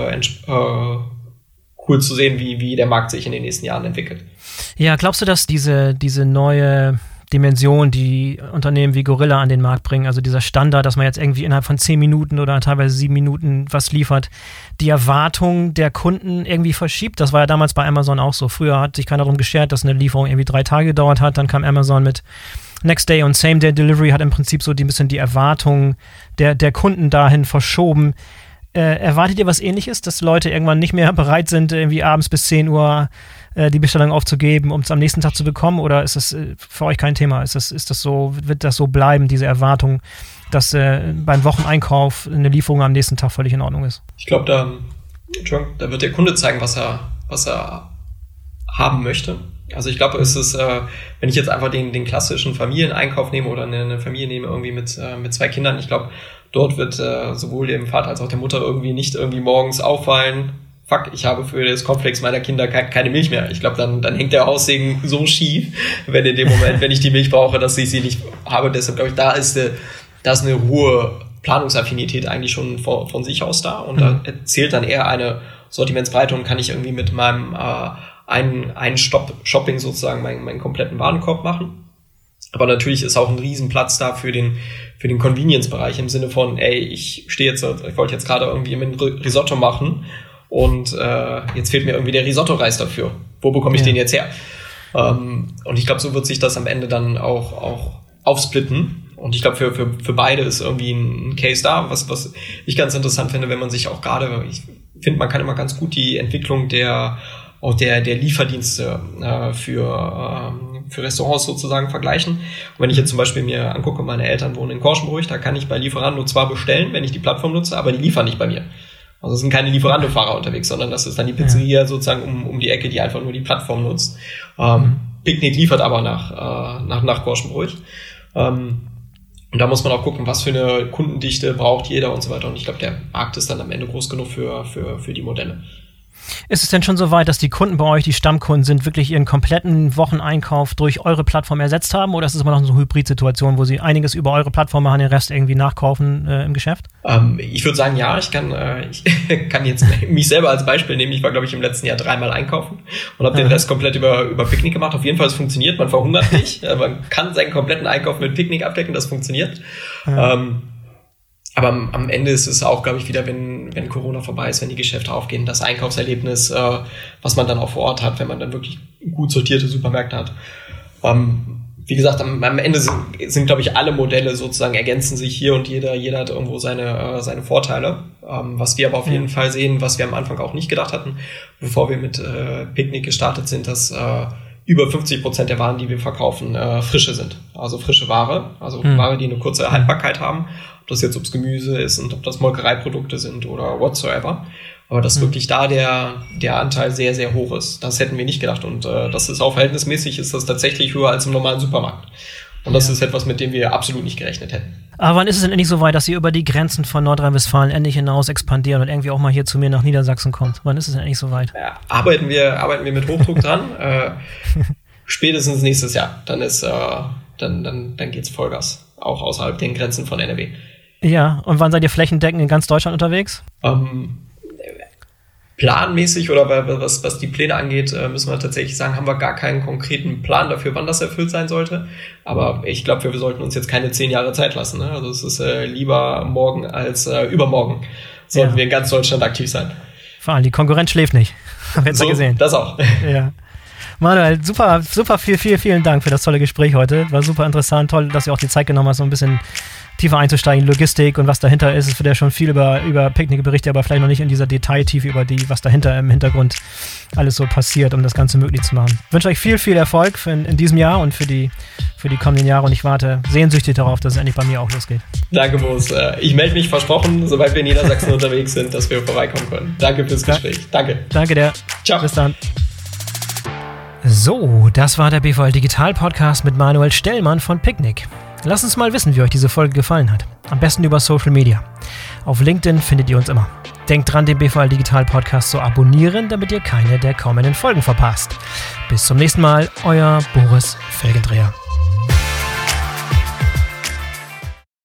cool zu sehen, wie der Markt sich in den nächsten Jahren entwickelt. Ja, glaubst du, dass diese neue Dimension, die Unternehmen wie Gorilla an den Markt bringen, also dieser Standard, dass man jetzt irgendwie innerhalb von 10 Minuten oder teilweise 7 Minuten was liefert, die Erwartung der Kunden irgendwie verschiebt? Das war ja damals bei Amazon auch so. Früher hat sich keiner darum geschert, dass eine Lieferung irgendwie 3 Tage gedauert hat. Dann kam Amazon mit Next Day und Same Day Delivery, hat im Prinzip so ein bisschen die Erwartung der Kunden dahin verschoben. Erwartet ihr was Ähnliches, dass Leute irgendwann nicht mehr bereit sind, irgendwie abends bis 10 Uhr die Bestellung aufzugeben, um es am nächsten Tag zu bekommen? Oder ist das für euch kein Thema? Ist das so, wird das so bleiben, diese Erwartung, dass beim Wocheneinkauf eine Lieferung am nächsten Tag völlig in Ordnung ist? Ich glaube, da wird der Kunde zeigen, was er haben möchte. Also ich glaube, es ist, wenn ich jetzt einfach den klassischen Familieneinkauf nehme oder eine Familie nehme irgendwie mit 2 Kindern, ich glaube, dort wird sowohl dem Vater als auch der Mutter irgendwie nicht irgendwie morgens auffallen, fuck, ich habe für das Cornflakes meiner Kinder keine Milch mehr. Ich glaube, dann hängt der Aussegen so schief, wenn in dem Moment, wenn ich die Milch brauche, dass ich sie nicht habe. Deshalb glaube ich, da ist eine hohe Planungsaffinität eigentlich schon von sich aus da. Und da zählt dann eher eine Sortimentsbreite und kann ich irgendwie mit meinem einen Shopping sozusagen meinen kompletten Warenkorb machen. Aber natürlich ist auch ein Riesenplatz da für den Convenience-Bereich im Sinne von, ich wollte jetzt gerade irgendwie ein Risotto machen und jetzt fehlt mir irgendwie der Risotto-Reis dafür. Wo bekomme ich den jetzt her? Und ich glaube, so wird sich das am Ende dann auch aufsplitten. Und ich glaube, für beide ist irgendwie ein Case da, was ich ganz interessant finde, wenn man sich auch gerade, ich finde, man kann immer ganz gut die Entwicklung der Lieferdienste für Restaurants sozusagen vergleichen. Und wenn ich jetzt zum Beispiel mir angucke, meine Eltern wohnen in Korschenbruch, da kann ich bei Lieferando zwar bestellen, wenn ich die Plattform nutze, aber die liefern nicht bei mir. Also es sind keine Lieferando-Fahrer unterwegs, sondern das ist dann die Pizzeria sozusagen um die Ecke, die einfach nur die Plattform nutzt. Picknick liefert aber nach Korschenbruch. Und da muss man auch gucken, was für eine Kundendichte braucht jeder und so weiter. Und ich glaube, der Markt ist dann am Ende groß genug für die Modelle. Ist es denn schon so weit, dass die Kunden bei euch, die Stammkunden sind, wirklich ihren kompletten Wocheneinkauf durch eure Plattform ersetzt haben? Oder ist es immer noch so eine Hybrid-Situation, wo sie einiges über eure Plattform machen, den Rest irgendwie nachkaufen im Geschäft? Ich würde sagen, ja. Ich kann jetzt mich selber als Beispiel nehmen. Ich war, glaube ich, im letzten Jahr 3-mal einkaufen und habe den Rest komplett über Picknick gemacht. Auf jeden Fall, es funktioniert. Man verhungert nicht. Man kann seinen kompletten Einkauf mit Picknick abdecken. Das funktioniert. Aber am Ende ist es auch, glaube ich, wieder, wenn Corona vorbei ist, wenn die Geschäfte aufgehen, das Einkaufserlebnis, was man dann auch vor Ort hat, wenn man dann wirklich gut sortierte Supermärkte hat. Wie gesagt, am Ende sind, glaube ich, alle Modelle sozusagen ergänzen sich hier und jeder hat irgendwo seine Vorteile. Was wir aber auf jeden Fall sehen, was wir am Anfang auch nicht gedacht hatten, bevor wir mit Picknick gestartet sind, dass über 50% der Waren, die wir verkaufen, frische sind. Also frische Ware, also Ware, die eine kurze Haltbarkeit haben. Ob das jetzt Gemüse ist und ob das Molkereiprodukte sind oder whatsoever. Aber dass wirklich da der Anteil sehr, sehr hoch ist. Das hätten wir nicht gedacht. Und das ist auch verhältnismäßig, ist das tatsächlich höher als im normalen Supermarkt. Und das ist etwas, mit dem wir absolut nicht gerechnet hätten. Aber wann ist es denn endlich so weit, dass ihr über die Grenzen von Nordrhein-Westfalen endlich hinaus expandieren und irgendwie auch mal hier zu mir nach Niedersachsen kommt? Wann ist es denn endlich so weit? Ja, arbeiten wir mit Hochdruck dran. Spätestens nächstes Jahr. Dann geht's Vollgas. Auch außerhalb den Grenzen von NRW. Ja, und wann seid ihr flächendeckend in ganz Deutschland unterwegs? Planmäßig oder was die Pläne angeht, müssen wir tatsächlich sagen, haben wir gar keinen konkreten Plan dafür, wann das erfüllt sein sollte. Aber ich glaube, wir sollten uns jetzt keine 10 Jahre Zeit lassen. Ne? Also es ist lieber morgen als übermorgen. Sollten wir in ganz Deutschland aktiv sein. Vor allem, die Konkurrenz schläft nicht. Haben wir jetzt ja gesehen. Das auch. Ja. Manuel, super vielen Dank für das tolle Gespräch heute. War super interessant, toll, dass du auch die Zeit genommen hast, so ein bisschen tiefer einzusteigen, Logistik und was dahinter ist. Es wird ja schon viel über Picknick berichtet, aber vielleicht noch nicht in dieser Detailtiefe über was dahinter im Hintergrund alles so passiert, um das Ganze möglich zu machen. Ich wünsche euch viel Erfolg in diesem Jahr und für die kommenden Jahre und ich warte sehnsüchtig darauf, dass es endlich bei mir auch losgeht. Danke, Boris. Ich melde mich, versprochen, sobald wir in Niedersachsen unterwegs sind, dass wir vorbeikommen können. Danke fürs Gespräch. Danke. Danke dir. Ciao. Bis dann. So, das war der BVL Digital Podcast mit Manuel Stellmann von Picknick. Lasst uns mal wissen, wie euch diese Folge gefallen hat. Am besten über Social Media. Auf LinkedIn findet ihr uns immer. Denkt dran, den BVL Digital Podcast zu abonnieren, damit ihr keine der kommenden Folgen verpasst. Bis zum nächsten Mal, euer Boris Felgendreher.